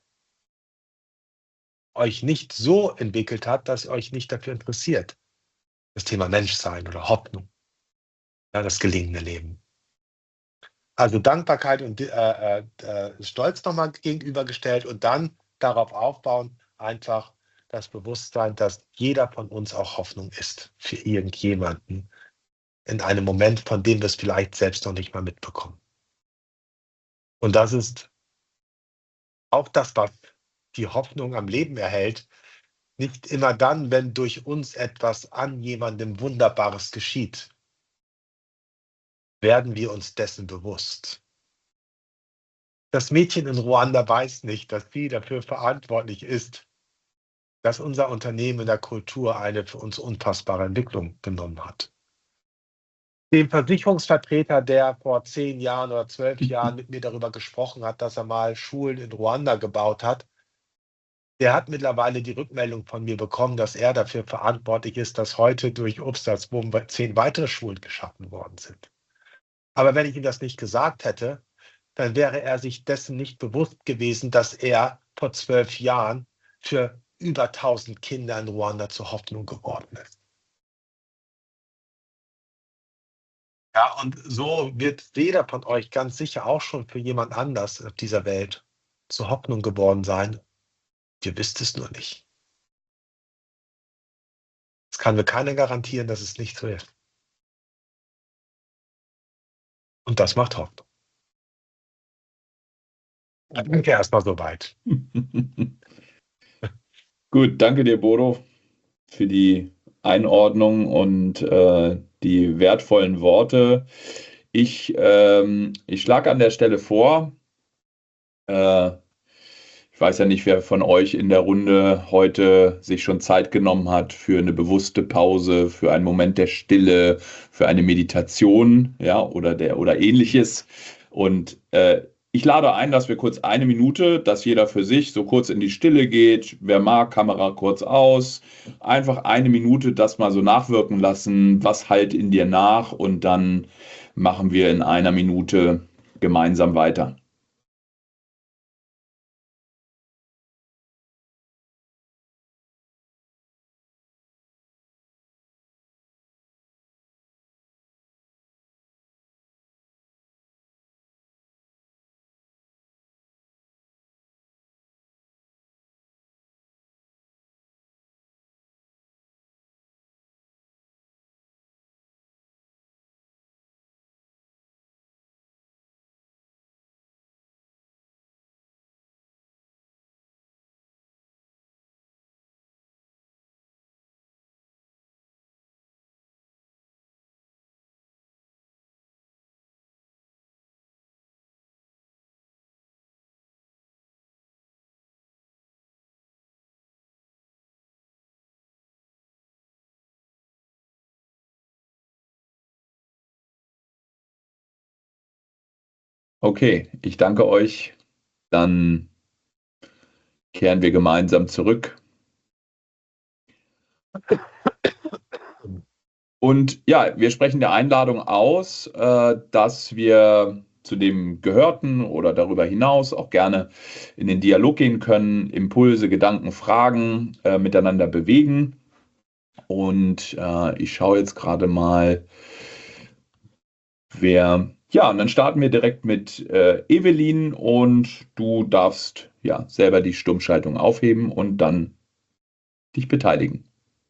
euch nicht so entwickelt hat, dass ihr euch nicht dafür interessiert. Das Thema Menschsein oder Hoffnung, ja, das gelingende Leben. Also Dankbarkeit und Stolz nochmal gegenübergestellt und dann darauf aufbauen, einfach das Bewusstsein, dass jeder von uns auch Hoffnung ist für irgendjemanden, in einem Moment, von dem wir es vielleicht selbst noch nicht mal mitbekommen. Und das ist auch das, was die Hoffnung am Leben erhält, nicht immer dann, wenn durch uns etwas an jemandem Wunderbares geschieht, werden wir uns dessen bewusst. Das Mädchen in Ruanda weiß nicht, dass sie dafür verantwortlich ist, dass unser Unternehmen in der Kultur eine für uns unfassbare Entwicklung genommen hat. Dem Versicherungsvertreter, der vor 10 Jahren oder 12 Jahren mit mir darüber gesprochen hat, dass er mal Schulen in Ruanda gebaut hat, der hat mittlerweile die Rückmeldung von mir bekommen, dass er dafür verantwortlich ist, dass heute durch Obstalsboom 10 weitere Schulen geschaffen worden sind. Aber wenn ich ihm das nicht gesagt hätte, dann wäre er sich dessen nicht bewusst gewesen, dass er vor 12 Jahren für über 1000 Kinder in Ruanda zur Hoffnung geworden ist. Ja, und so wird jeder von euch ganz sicher auch schon für jemand anders auf dieser Welt zur Hoffnung geworden sein. Ihr wisst es nur nicht. Es kann mir keiner garantieren, dass es nicht so ist. Und das macht Hoffnung. Danke erstmal soweit. Gut, danke dir, Bodo, für die Einordnung und die wertvollen Worte. Ich schlage an der Stelle vor, ich weiß ja nicht, wer von euch in der Runde heute sich schon Zeit genommen hat für eine bewusste Pause, für einen Moment der Stille, für eine Meditation, ja, oder ähnliches. Und ich lade ein, dass wir kurz eine Minute, dass jeder für sich so kurz in die Stille geht. Wer mag, Kamera kurz aus. Einfach eine Minute das mal so nachwirken lassen. Was halt in dir nach? Und dann machen wir in einer Minute gemeinsam weiter. Okay, ich danke euch. Dann kehren wir gemeinsam zurück. Und ja, wir sprechen der Einladung aus, dass wir zu dem Gehörten oder darüber hinaus auch gerne in den Dialog gehen können, Impulse, Gedanken, Fragen miteinander bewegen. Und ich schaue jetzt gerade mal, ja, und dann starten wir direkt mit Evelyn und du darfst ja selber die Stummschaltung aufheben und dann dich beteiligen.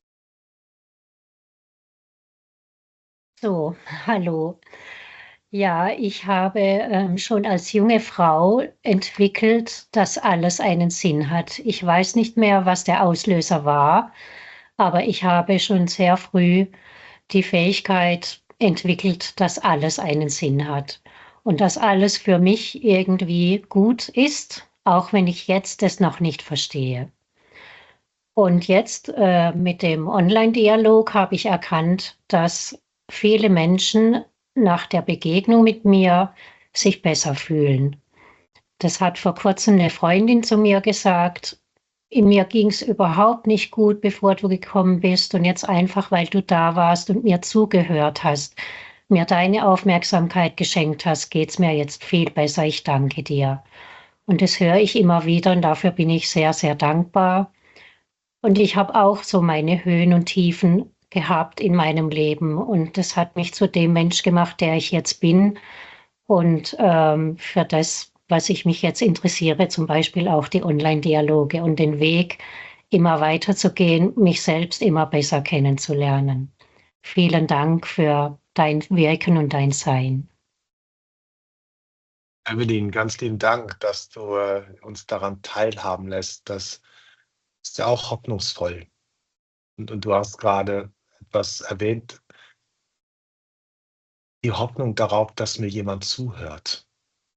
So, hallo. Ja, ich habe schon als junge Frau entwickelt, dass alles einen Sinn hat. Ich weiß nicht mehr, was der Auslöser war, aber ich habe schon sehr früh die Fähigkeit entwickelt, dass alles einen Sinn hat und dass alles für mich irgendwie gut ist, auch wenn ich jetzt es noch nicht verstehe. Und jetzt mit dem Online-Dialog habe ich erkannt, dass viele Menschen nach der Begegnung mit mir sich besser fühlen. Das hat vor kurzem eine Freundin zu mir gesagt. In mir ging es überhaupt nicht gut, bevor du gekommen bist. Und jetzt einfach, weil du da warst und mir zugehört hast, mir deine Aufmerksamkeit geschenkt hast, geht es mir jetzt viel besser. Ich danke dir. Und das höre ich immer wieder und dafür bin ich sehr, sehr dankbar. Und ich habe auch so meine Höhen und Tiefen gehabt in meinem Leben. Und das hat mich zu dem Mensch gemacht, der ich jetzt bin. Und für das, was ich mich jetzt interessiere, zum Beispiel auch die Online-Dialoge und den Weg, immer weiter zu gehen, mich selbst immer besser kennenzulernen. Vielen Dank für dein Wirken und dein Sein. Evelyn, ganz lieben Dank, dass du uns daran teilhaben lässt. Das ist ja auch hoffnungsvoll. Und du hast gerade etwas erwähnt, die Hoffnung darauf, dass mir jemand zuhört.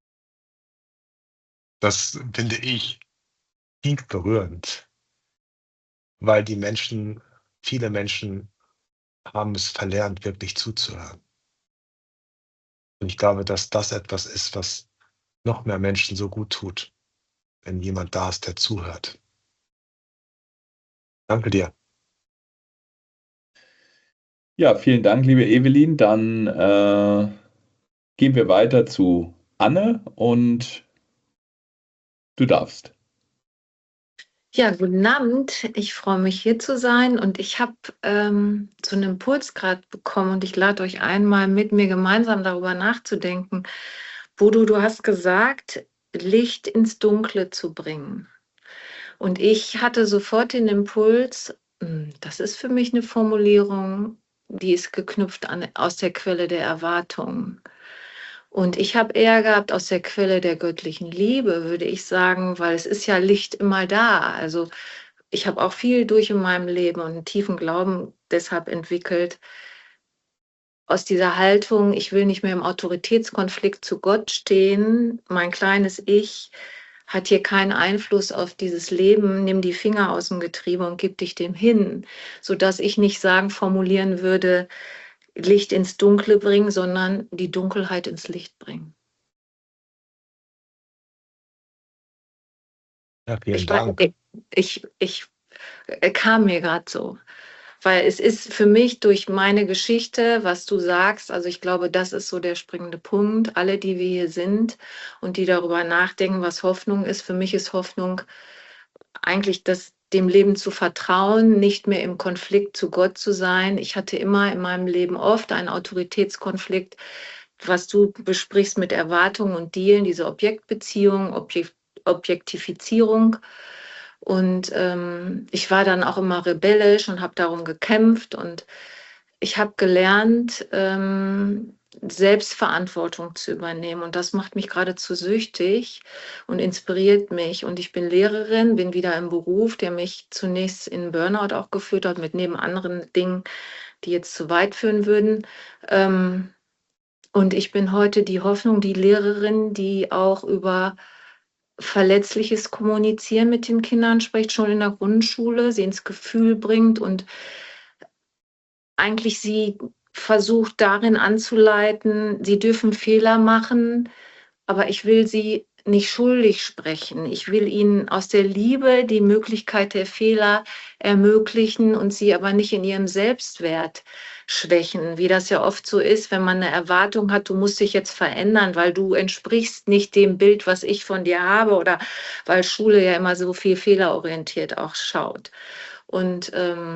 Das finde ich tief berührend, weil viele Menschen haben es verlernt, wirklich zuzuhören. Und ich glaube, dass das etwas ist, was noch mehr Menschen so gut tut, wenn jemand da ist, der zuhört. Danke dir. Ja, vielen Dank, liebe Evelyn. Dann gehen wir weiter zu Anne und du darfst. Ja, guten Abend. Ich freue mich, hier zu sein und ich habe so einen Impuls gerade bekommen und ich lade euch einmal mit mir gemeinsam darüber nachzudenken. Bodo, du hast gesagt, Licht ins Dunkle zu bringen. Und ich hatte sofort den Impuls, das ist für mich eine Formulierung, die ist geknüpft aus der Quelle der Erwartung. Und ich habe eher gehabt aus der Quelle der göttlichen Liebe, würde ich sagen, weil es ist ja Licht immer da. Also ich habe auch viel durch in meinem Leben und einen tiefen Glauben deshalb entwickelt, aus dieser Haltung, ich will nicht mehr im Autoritätskonflikt zu Gott stehen, mein kleines Ich hat hier keinen Einfluss auf dieses Leben, nimm die Finger aus dem Getriebe und gib dich dem hin, sodass ich nicht formulieren würde, Licht ins Dunkle bringen, sondern die Dunkelheit ins Licht bringen. Ja, vielen Dank. Ich kam mir gerade so. Weil es ist für mich durch meine Geschichte, was du sagst, also ich glaube, das ist so der springende Punkt. Alle, die wir hier sind und die darüber nachdenken, was Hoffnung ist, für mich ist Hoffnung eigentlich dem Leben zu vertrauen, nicht mehr im Konflikt zu Gott zu sein. Ich hatte immer in meinem Leben oft einen Autoritätskonflikt, was du besprichst mit Erwartungen und Dealen, diese Objektbeziehung, Objektifizierung. Und ich war dann auch immer rebellisch und habe darum gekämpft. Und ich habe gelernt, Selbstverantwortung zu übernehmen. Und das macht mich geradezu süchtig und inspiriert mich. Und ich bin Lehrerin, bin wieder im Beruf, der mich zunächst in Burnout auch geführt hat, mit neben anderen Dingen, die jetzt zu weit führen würden. Und ich bin heute die Hoffnung, die Lehrerin, die auch über verletzliches Kommunizieren mit den Kindern spricht, schon in der Grundschule, sie ins Gefühl bringt und eigentlich sie versucht darin anzuleiten, sie dürfen Fehler machen, aber ich will sie nicht schuldig sprechen. Ich will ihnen aus der Liebe die Möglichkeit der Fehler ermöglichen und sie aber nicht in ihrem Selbstwert schwächen, wie das ja oft so ist, wenn man eine Erwartung hat, du musst dich jetzt verändern, weil du entsprichst nicht dem Bild, was ich von dir habe oder weil Schule ja immer so viel fehlerorientiert auch schaut. Und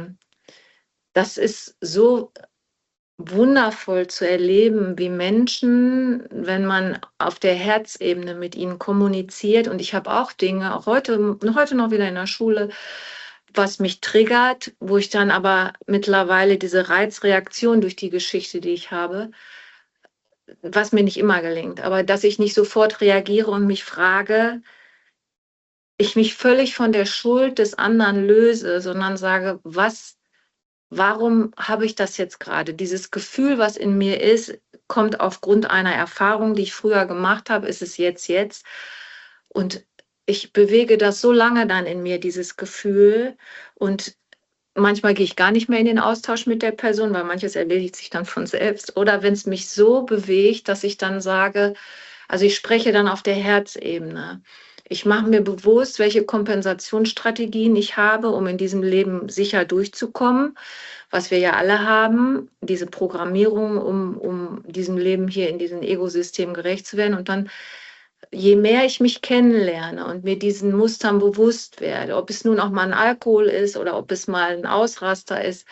das ist so wundervoll zu erleben, wie Menschen, wenn man auf der Herzebene mit ihnen kommuniziert, und ich habe auch Dinge, auch heute noch wieder in der Schule, was mich triggert, wo ich dann aber mittlerweile diese Reizreaktion durch die Geschichte, die ich habe, was mir nicht immer gelingt, aber dass ich nicht sofort reagiere und mich frage, ich mich völlig von der Schuld des anderen löse, sondern sage, warum habe ich das jetzt gerade? Dieses Gefühl, was in mir ist, kommt aufgrund einer Erfahrung, die ich früher gemacht habe, ist es jetzt. Und ich bewege das so lange dann in mir, dieses Gefühl. Und manchmal gehe ich gar nicht mehr in den Austausch mit der Person, weil manches erledigt sich dann von selbst. Oder wenn es mich so bewegt, dass ich dann sage, also ich spreche dann auf der Herzebene. Ich mache mir bewusst, welche Kompensationsstrategien ich habe, um in diesem Leben sicher durchzukommen, was wir ja alle haben, diese Programmierung, um diesem Leben hier in diesem Ego-System gerecht zu werden. Und dann, je mehr ich mich kennenlerne und mir diesen Mustern bewusst werde, ob es nun auch mal ein Alkohol ist oder ob es mal ein Ausraster ist,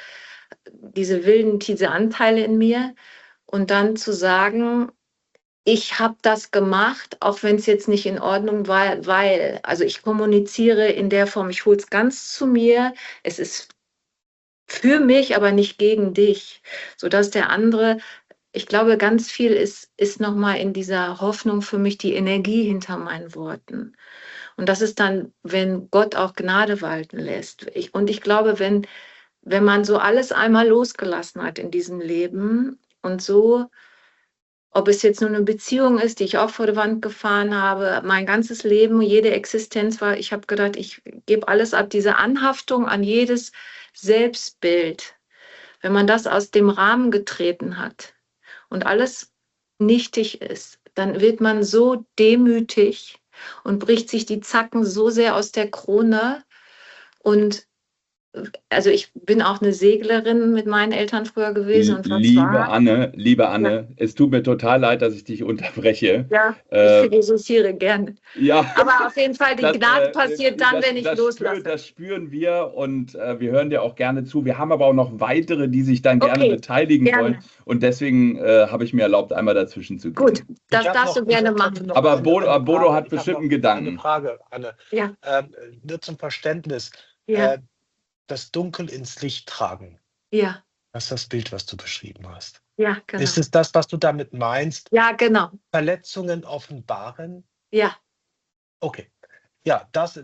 diese Anteile in mir, und dann zu sagen, ich habe das gemacht, auch wenn es jetzt nicht in Ordnung war, also ich kommuniziere in der Form, ich hole es ganz zu mir, es ist für mich, aber nicht gegen dich, sodass der andere ich glaube, ganz viel ist nochmal in dieser Hoffnung für mich die Energie hinter meinen Worten. Und das ist dann, wenn Gott auch Gnade walten lässt. Und ich glaube, wenn man so alles einmal losgelassen hat in diesem Leben und so, ob es jetzt nur eine Beziehung ist, die ich auch vor die Wand gefahren habe, mein ganzes Leben, jede Existenz war, ich habe gedacht, ich gebe alles ab, diese Anhaftung an jedes Selbstbild. Wenn man das aus dem Rahmen getreten hat und alles nichtig ist, dann wird man so demütig und bricht sich die Zacken so sehr aus der Krone. Und also ich bin auch eine Seglerin mit meinen Eltern früher gewesen. Und Liebe Anne, ja, es tut mir total leid, dass ich dich unterbreche. ja, ich Äh, philosophiere gerne. ja, Aber auf jeden Fall, die Gnade passiert dann, wenn ich loslasse. Das spüren wir und wir hören dir auch gerne zu. Wir haben aber auch noch weitere, die sich dann gerne Okay, beteiligen gerne. wollen. Und deswegen habe ich mir erlaubt, einmal dazwischen zu gehen. Gut, das darfst du gerne machen. Aber Bodo hat bestimmt einen Gedanken. Eine Frage, Anne. Ja, Nur zum Verständnis. ja, Das Dunkel ins Licht tragen. ja, Das ist das Bild, was du beschrieben hast. ja, genau. Ist es das, was du damit meinst? Ja, genau. Verletzungen offenbaren? Ja, Okay. Ja, das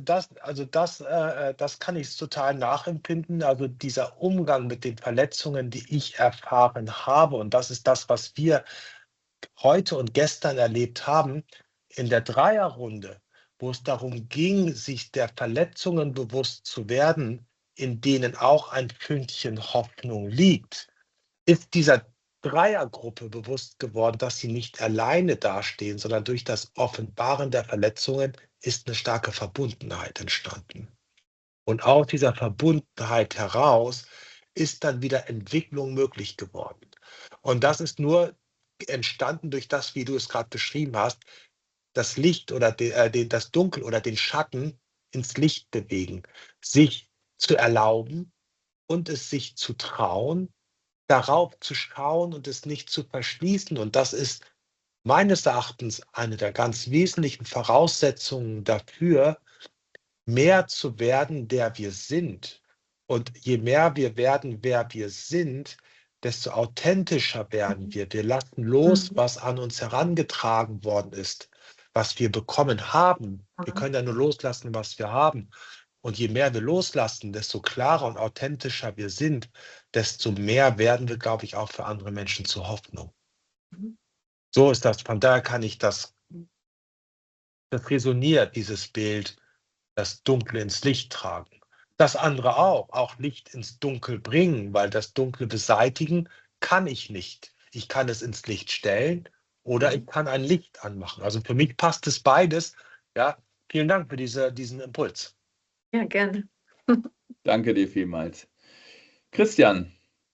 kann ich total nachempfinden. Also dieser Umgang mit den Verletzungen, die ich erfahren habe, und das ist das, was wir heute und gestern erlebt haben, in der Dreierrunde, wo es darum ging, sich der Verletzungen bewusst zu werden, in denen auch ein Fünkchen Hoffnung liegt, ist dieser Dreiergruppe bewusst geworden, dass sie nicht alleine dastehen, sondern durch das Offenbaren der Verletzungen ist eine starke Verbundenheit entstanden. Und aus dieser Verbundenheit heraus ist dann wieder Entwicklung möglich geworden. Und das ist nur entstanden durch das, wie du es gerade beschrieben hast, das Licht oder das Dunkel oder den Schatten ins Licht bewegen, sich zu erlauben und es sich zu trauen, darauf zu schauen und es nicht zu verschließen. Und das ist meines Erachtens eine der ganz wesentlichen Voraussetzungen dafür, mehr zu werden, der wir sind. Und je mehr wir werden, wer wir sind, desto authentischer werden wir. Wir lassen los, was an uns herangetragen worden ist, was wir bekommen haben. Wir können ja nur loslassen, was wir haben. Und je mehr wir loslassen, desto klarer und authentischer wir sind, desto mehr werden wir, glaube ich, auch für andere Menschen zur Hoffnung. So ist das. Von daher kann ich das resoniert, dieses Bild, das Dunkle ins Licht tragen. Das andere auch Licht ins Dunkel bringen, weil das Dunkle beseitigen kann ich nicht. Ich kann es ins Licht stellen oder ich kann ein Licht anmachen. Also für mich passt es beides. Ja, vielen Dank für diesen Impuls. ja, gerne. Danke dir vielmals. Christian.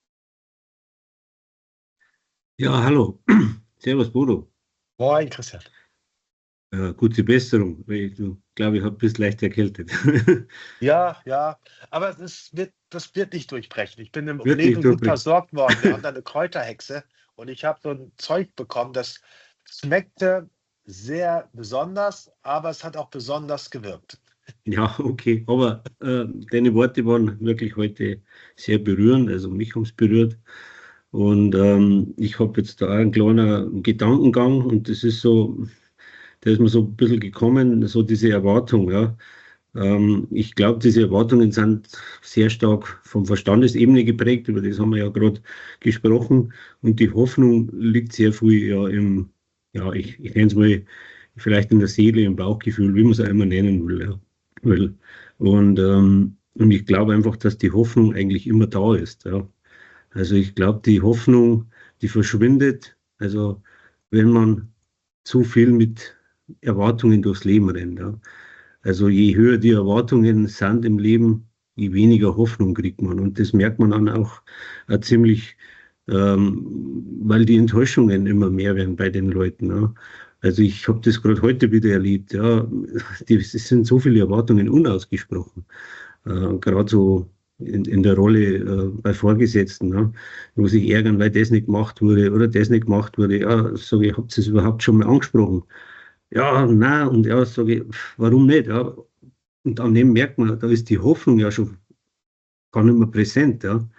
Ja, hallo. Servus, Bodo. Moin, Christian. Gute Besserung. Ich glaube, ich habe ein bisschen leicht erkältet. Ja, aber das wird nicht durchbrechen. Ich bin im Wird Leben nicht gut durchbrechen. versorgt worden. Wir haben da eine Kräuterhexe und ich habe so ein Zeug bekommen, das schmeckte sehr besonders, aber es hat auch besonders gewirkt. Ja, okay. Aber deine Worte waren wirklich heute sehr berührend. Also mich haben es berührt. Und ich habe jetzt da einen kleinen Gedankengang und das ist so, da ist mir so ein bisschen gekommen, so diese Erwartung, ja. Ich glaube, diese Erwartungen sind sehr stark vom Verstandesebene geprägt, über das haben wir ja gerade gesprochen. Und die Hoffnung liegt sehr viel ja ich nenne es mal, vielleicht in der Seele, im Bauchgefühl, wie man es auch immer nennen will. Und ich glaube einfach, dass die Hoffnung eigentlich immer da ist. Ja. Also ich glaube, die Hoffnung, die verschwindet, also wenn man zu viel mit Erwartungen durchs Leben rennt. Ja. Also je höher die Erwartungen sind im Leben, je weniger Hoffnung kriegt man. Und das merkt man dann auch ziemlich, weil die Enttäuschungen immer mehr werden bei den Leuten. Ja. Also ich habe das gerade heute wieder erlebt. Ja. Es sind so viele Erwartungen unausgesprochen. Gerade so in der Rolle bei Vorgesetzten, ne, wo sich ärgern, weil das nicht gemacht wurde oder das nicht gemacht wurde. Ja, sage ich, habt ihr es überhaupt schon mal angesprochen? Ja, nein, und ja, sage ich, warum nicht? Ja? Und an dem merkt man, da ist die Hoffnung ja schon gar nicht mehr präsent. Ja?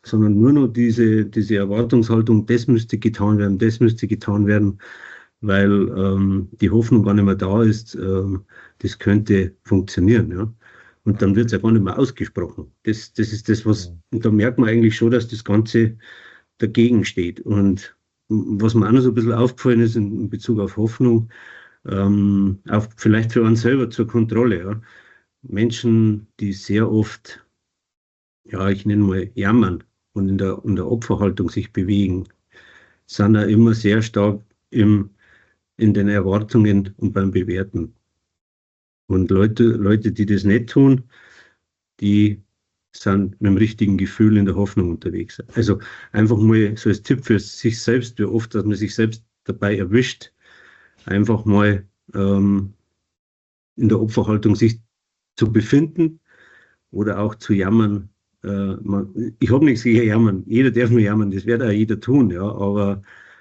sondern nur noch diese Erwartungshaltung, das müsste getan werden, weil die Hoffnung gar nicht mehr da ist, das könnte funktionieren. Ja. Und dann wird es ja gar nicht mehr ausgesprochen. Das ist das, und da merkt man eigentlich schon, dass das Ganze dagegen steht. Und was mir auch noch so ein bisschen aufgefallen ist in Bezug auf Hoffnung, auch vielleicht für uns selber zur Kontrolle. Ja. Menschen, die sehr oft, ja, ich nenne mal jammern und in der Opferhaltung sich bewegen, sind auch immer sehr stark in den Erwartungen und beim Bewerten. Und Leute, die das nicht tun, die sind mit dem richtigen Gefühl in der Hoffnung unterwegs. Also einfach mal so als Tipp für sich selbst, wie oft, dass man sich selbst dabei erwischt, einfach mal in der Opferhaltung sich zu befinden oder auch zu jammern. Ich habe nichts gegen Jammern. Jeder darf nur jammern, das wird auch jeder tun, ja, aber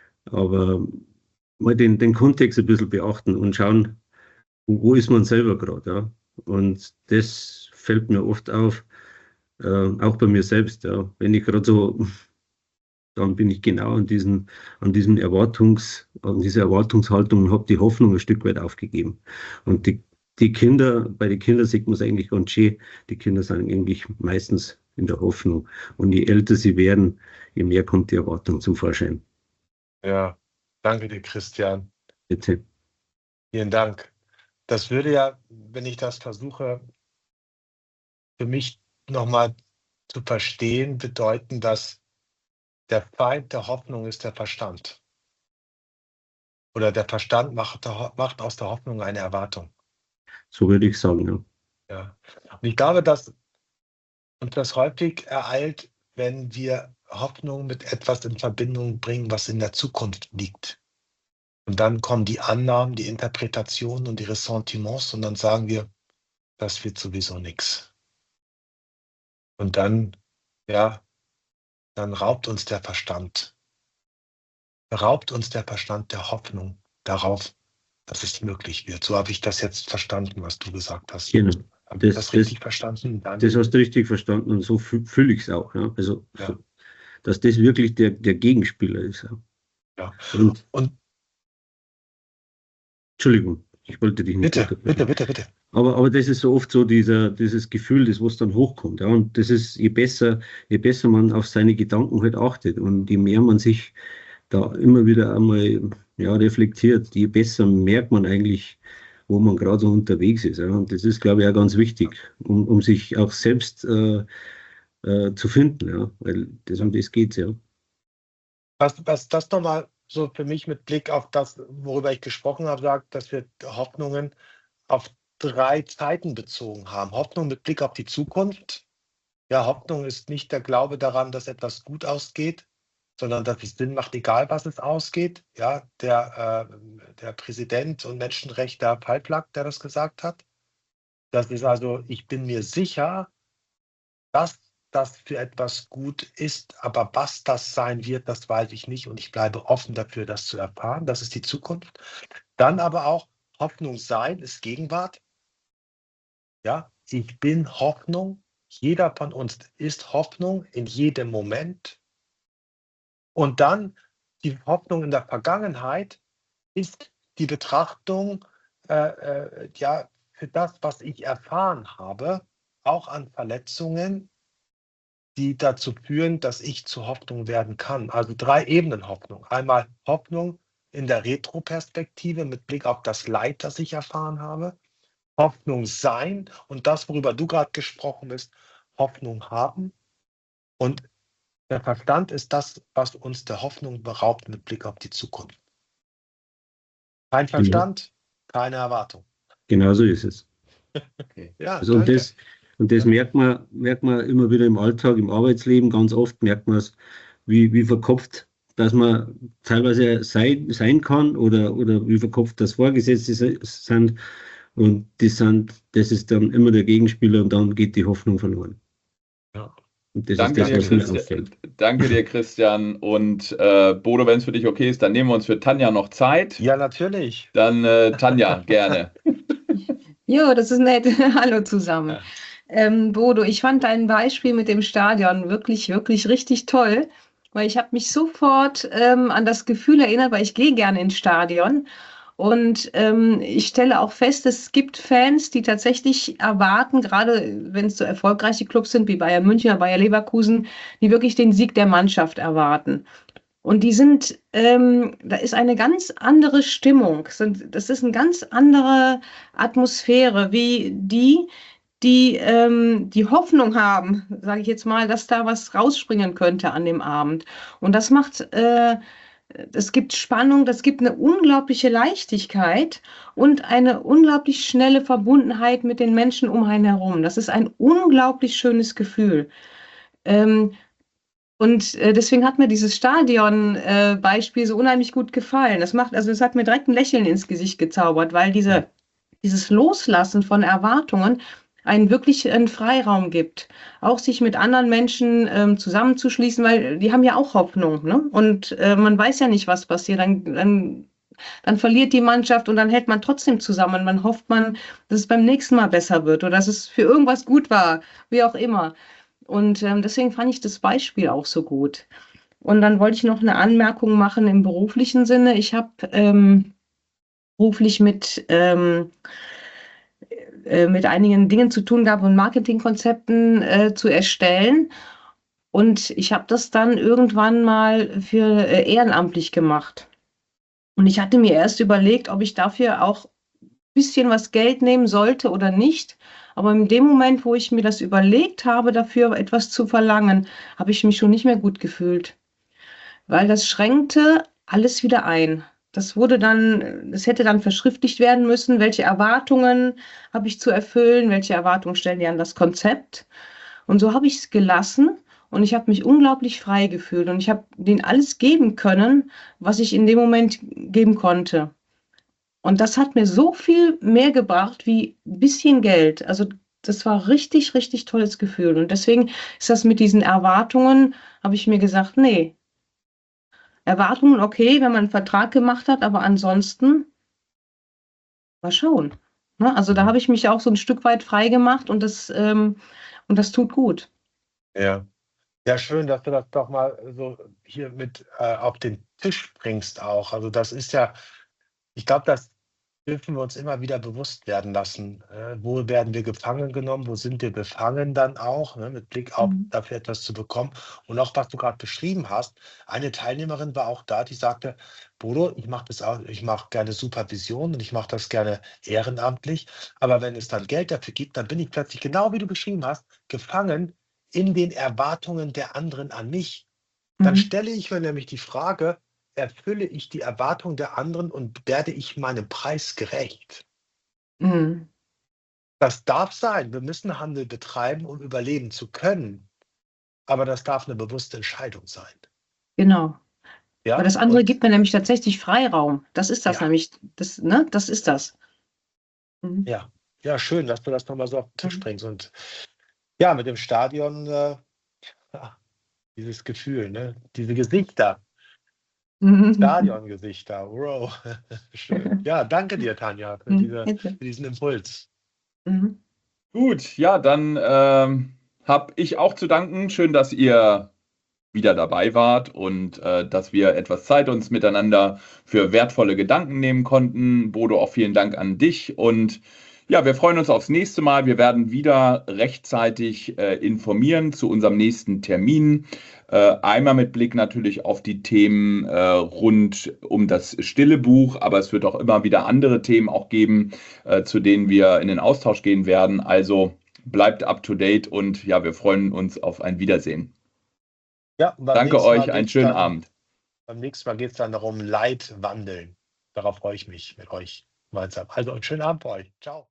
mal den Kontext ein bisschen beachten und schauen, wo ist man selber gerade, ja. Und das fällt mir oft auf, auch bei mir selbst, ja. Wenn ich gerade so, dann bin ich genau an dieser Erwartungshaltung und habe die Hoffnung ein Stück weit aufgegeben. Und bei den Kindern sieht man es eigentlich ganz schön, die Kinder sind eigentlich meistens in der Hoffnung. Und je älter sie werden, je mehr kommt die Erwartung zum Vorschein. Ja, danke dir, Christian. Bitte. Vielen Dank. Das würde ja, wenn ich das versuche, für mich nochmal zu verstehen, bedeuten, dass der Feind der Hoffnung ist der Verstand. Oder der Verstand macht aus der Hoffnung eine Erwartung. So würde ich sagen, ja. Ja. Und ich glaube, dass uns das häufig ereilt, wenn wir Hoffnung mit etwas in Verbindung bringen, was in der Zukunft liegt. Und dann kommen die Annahmen, die Interpretationen und die Ressentiments und dann sagen wir, das wird sowieso nichts. Und dann raubt uns der Verstand der Hoffnung darauf, dass es möglich wird. So habe ich das jetzt verstanden, was du gesagt hast. Genau. Habe ich das richtig verstanden? Das hast du richtig verstanden und so fühle ich es auch. Ja? Also, dass das wirklich der Gegenspieler ist. Ja. Und Entschuldigung, ich wollte dich nicht unterbrechen. Bitte. Aber das ist so oft so dieses Gefühl, das was dann hochkommt. Ja? Und das ist, je besser man auf seine Gedanken halt achtet und je mehr man sich da immer wieder einmal reflektiert, je besser merkt man eigentlich, wo man gerade so unterwegs ist. Ja? Und das ist, glaube ich, auch ganz wichtig, um sich auch selbst zu finden. Ja? Weil um das geht es, ja. Was das nochmal so für mich mit Blick auf das, worüber ich gesprochen habe, sagt, dass wir Hoffnungen auf 3 Zeiten bezogen haben. Hoffnung mit Blick auf die Zukunft. Ja, Hoffnung ist nicht der Glaube daran, dass etwas gut ausgeht, sondern dass es Sinn macht, egal was es ausgeht. Ja, der Präsident und Menschenrechtler Palplak, der das gesagt hat. Das ist also, ich bin mir sicher, dass das für etwas gut ist, aber was das sein wird, das weiß ich nicht und ich bleibe offen dafür, das zu erfahren. Das ist die Zukunft. Dann aber auch Hoffnung sein ist Gegenwart. Ja, ich bin Hoffnung. Jeder von uns ist Hoffnung in jedem Moment. Und dann die Hoffnung in der Vergangenheit ist die Betrachtung für das, was ich erfahren habe, auch an Verletzungen, die dazu führen, dass ich zu Hoffnung werden kann. Also 3 Ebenen Hoffnung. Einmal Hoffnung in der Retroperspektive mit Blick auf das Leid, das ich erfahren habe. Hoffnung sein und das, worüber du gerade gesprochen hast, Hoffnung haben. Und der Verstand ist das, was uns der Hoffnung beraubt mit Blick auf die Zukunft. Kein Verstand, keine Erwartung. Genau so ist es. Okay. Ja, also und das merkt man immer wieder im Alltag, im Arbeitsleben. Ganz oft merkt man es, wie verkopft, dass man teilweise sein kann oder wie verkopft das Vorgesetzte sind. Und das ist dann immer der Gegenspieler und dann geht die Hoffnung verloren. Ja. Und das Danke, ist das, was mir auffällt. Danke dir, Christian. Und Bodo, wenn es für dich okay ist, dann nehmen wir uns für Tanja noch Zeit. Ja, natürlich. Dann Tanja, gerne. Jo, das ist nett. Hallo zusammen. Bodo, ich fand dein Beispiel mit dem Stadion wirklich, wirklich richtig toll, weil ich habe mich sofort an das Gefühl erinnert, weil ich gehe gerne ins Stadion. Und ich stelle auch fest, es gibt Fans, die tatsächlich erwarten, gerade wenn es so erfolgreiche Clubs sind wie Bayern München oder Bayer Leverkusen, die wirklich den Sieg der Mannschaft erwarten. Und die sind, da ist eine ganz andere Stimmung. Das ist eine ganz andere Atmosphäre, wie die Hoffnung haben, sage ich jetzt mal, dass da was rausspringen könnte an dem Abend. Und das macht, es gibt Spannung, das gibt eine unglaubliche Leichtigkeit und eine unglaublich schnelle Verbundenheit mit den Menschen um einen herum. Das ist ein unglaublich schönes Gefühl. Ähm, und deswegen hat mir dieses Stadion-Beispiel so unheimlich gut gefallen. Es hat mir direkt ein Lächeln ins Gesicht gezaubert, weil dieses Loslassen von Erwartungen einen wirklich einen Freiraum gibt, auch sich mit anderen Menschen zusammenzuschließen, weil die haben ja auch Hoffnung, ne? Und man weiß ja nicht, was passiert. Dann verliert die Mannschaft und dann hält man trotzdem zusammen. Man hofft, dass es beim nächsten Mal besser wird oder dass es für irgendwas gut war, wie auch immer. Und deswegen fand ich das Beispiel auch so gut. Und dann wollte ich noch eine Anmerkung machen im beruflichen Sinne. Ich habe beruflich mit einigen Dingen zu tun gehabt und Marketingkonzepten zu erstellen. Und ich habe das dann irgendwann mal für ehrenamtlich gemacht. Und ich hatte mir erst überlegt, ob ich dafür auch ein bisschen was Geld nehmen sollte oder nicht. Aber in dem Moment, wo ich mir das überlegt habe, dafür etwas zu verlangen, habe ich mich schon nicht mehr gut gefühlt, weil das schränkte alles wieder ein. Das hätte dann verschriftlicht werden müssen, welche Erwartungen habe ich zu erfüllen, welche Erwartungen stellen die an das Konzept. Und so habe ich es gelassen und ich habe mich unglaublich frei gefühlt und ich habe denen alles geben können, was ich in dem Moment geben konnte. Und das hat mir so viel mehr gebracht wie ein bisschen Geld. Also das war richtig, richtig tolles Gefühl. Und deswegen ist das mit diesen Erwartungen, habe ich mir gesagt, nee, Erwartungen okay, wenn man einen Vertrag gemacht hat, aber ansonsten mal schauen. Ne? Also da habe ich mich auch so ein Stück weit frei gemacht und das tut gut. Ja. Ja, schön, dass du das doch mal so hier mit auf den Tisch bringst auch. Also das ist ja, ich glaube, das dürfen wir uns immer wieder bewusst werden lassen. Wo werden wir gefangen genommen? Wo sind wir befangen dann auch, ne, mit Blick auf Mhm. dafür etwas zu bekommen? Und auch, was du gerade beschrieben hast, eine Teilnehmerin war auch da, die sagte, Bodo, ich mache das auch, ich mache gerne Supervision und ich mache das gerne ehrenamtlich. Aber wenn es dann Geld dafür gibt, dann bin ich plötzlich, genau wie du beschrieben hast, gefangen in den Erwartungen der anderen an mich. Dann Mhm. stelle ich mir nämlich die Frage, erfülle ich die Erwartungen der anderen und werde ich meinem Preis gerecht? Mhm. Das darf sein. Wir müssen Handel betreiben, um überleben zu können. Aber das darf eine bewusste Entscheidung sein. Genau. Weil Ja? das andere Und gibt mir nämlich tatsächlich Freiraum. Das ist das ja, nämlich. Ne? Das ist das. Mhm. ja, ja, schön, dass du das nochmal so auf den Tisch Mhm. bringst. Und ja, mit dem Stadion, ja, dieses Gefühl, ne? Diese Gesichter, Mhm. Stadiongesichter, wow, schön. Ja, danke dir, Tanja, Bitte. für diesen Impuls. Mhm. Gut, ja, dann habe ich auch zu danken. Schön, dass ihr wieder dabei wart und dass wir etwas Zeit uns miteinander für wertvolle Gedanken nehmen konnten. Bodo, auch vielen Dank an dich und ja, wir freuen uns aufs nächste Mal. Wir werden wieder rechtzeitig informieren zu unserem nächsten Termin. Einmal mit Blick natürlich auf die Themen rund um das stille Buch, aber es wird auch immer wieder andere Themen auch geben, zu denen wir in den Austausch gehen werden. Also bleibt up to date und ja, wir freuen uns auf ein Wiedersehen. Ja, und Danke euch, einen schönen Abend. beim nächsten Mal geht es dann darum, Leid wandeln. Darauf freue ich mich mit euch gemeinsam. Also einen schönen Abend bei euch. Ciao.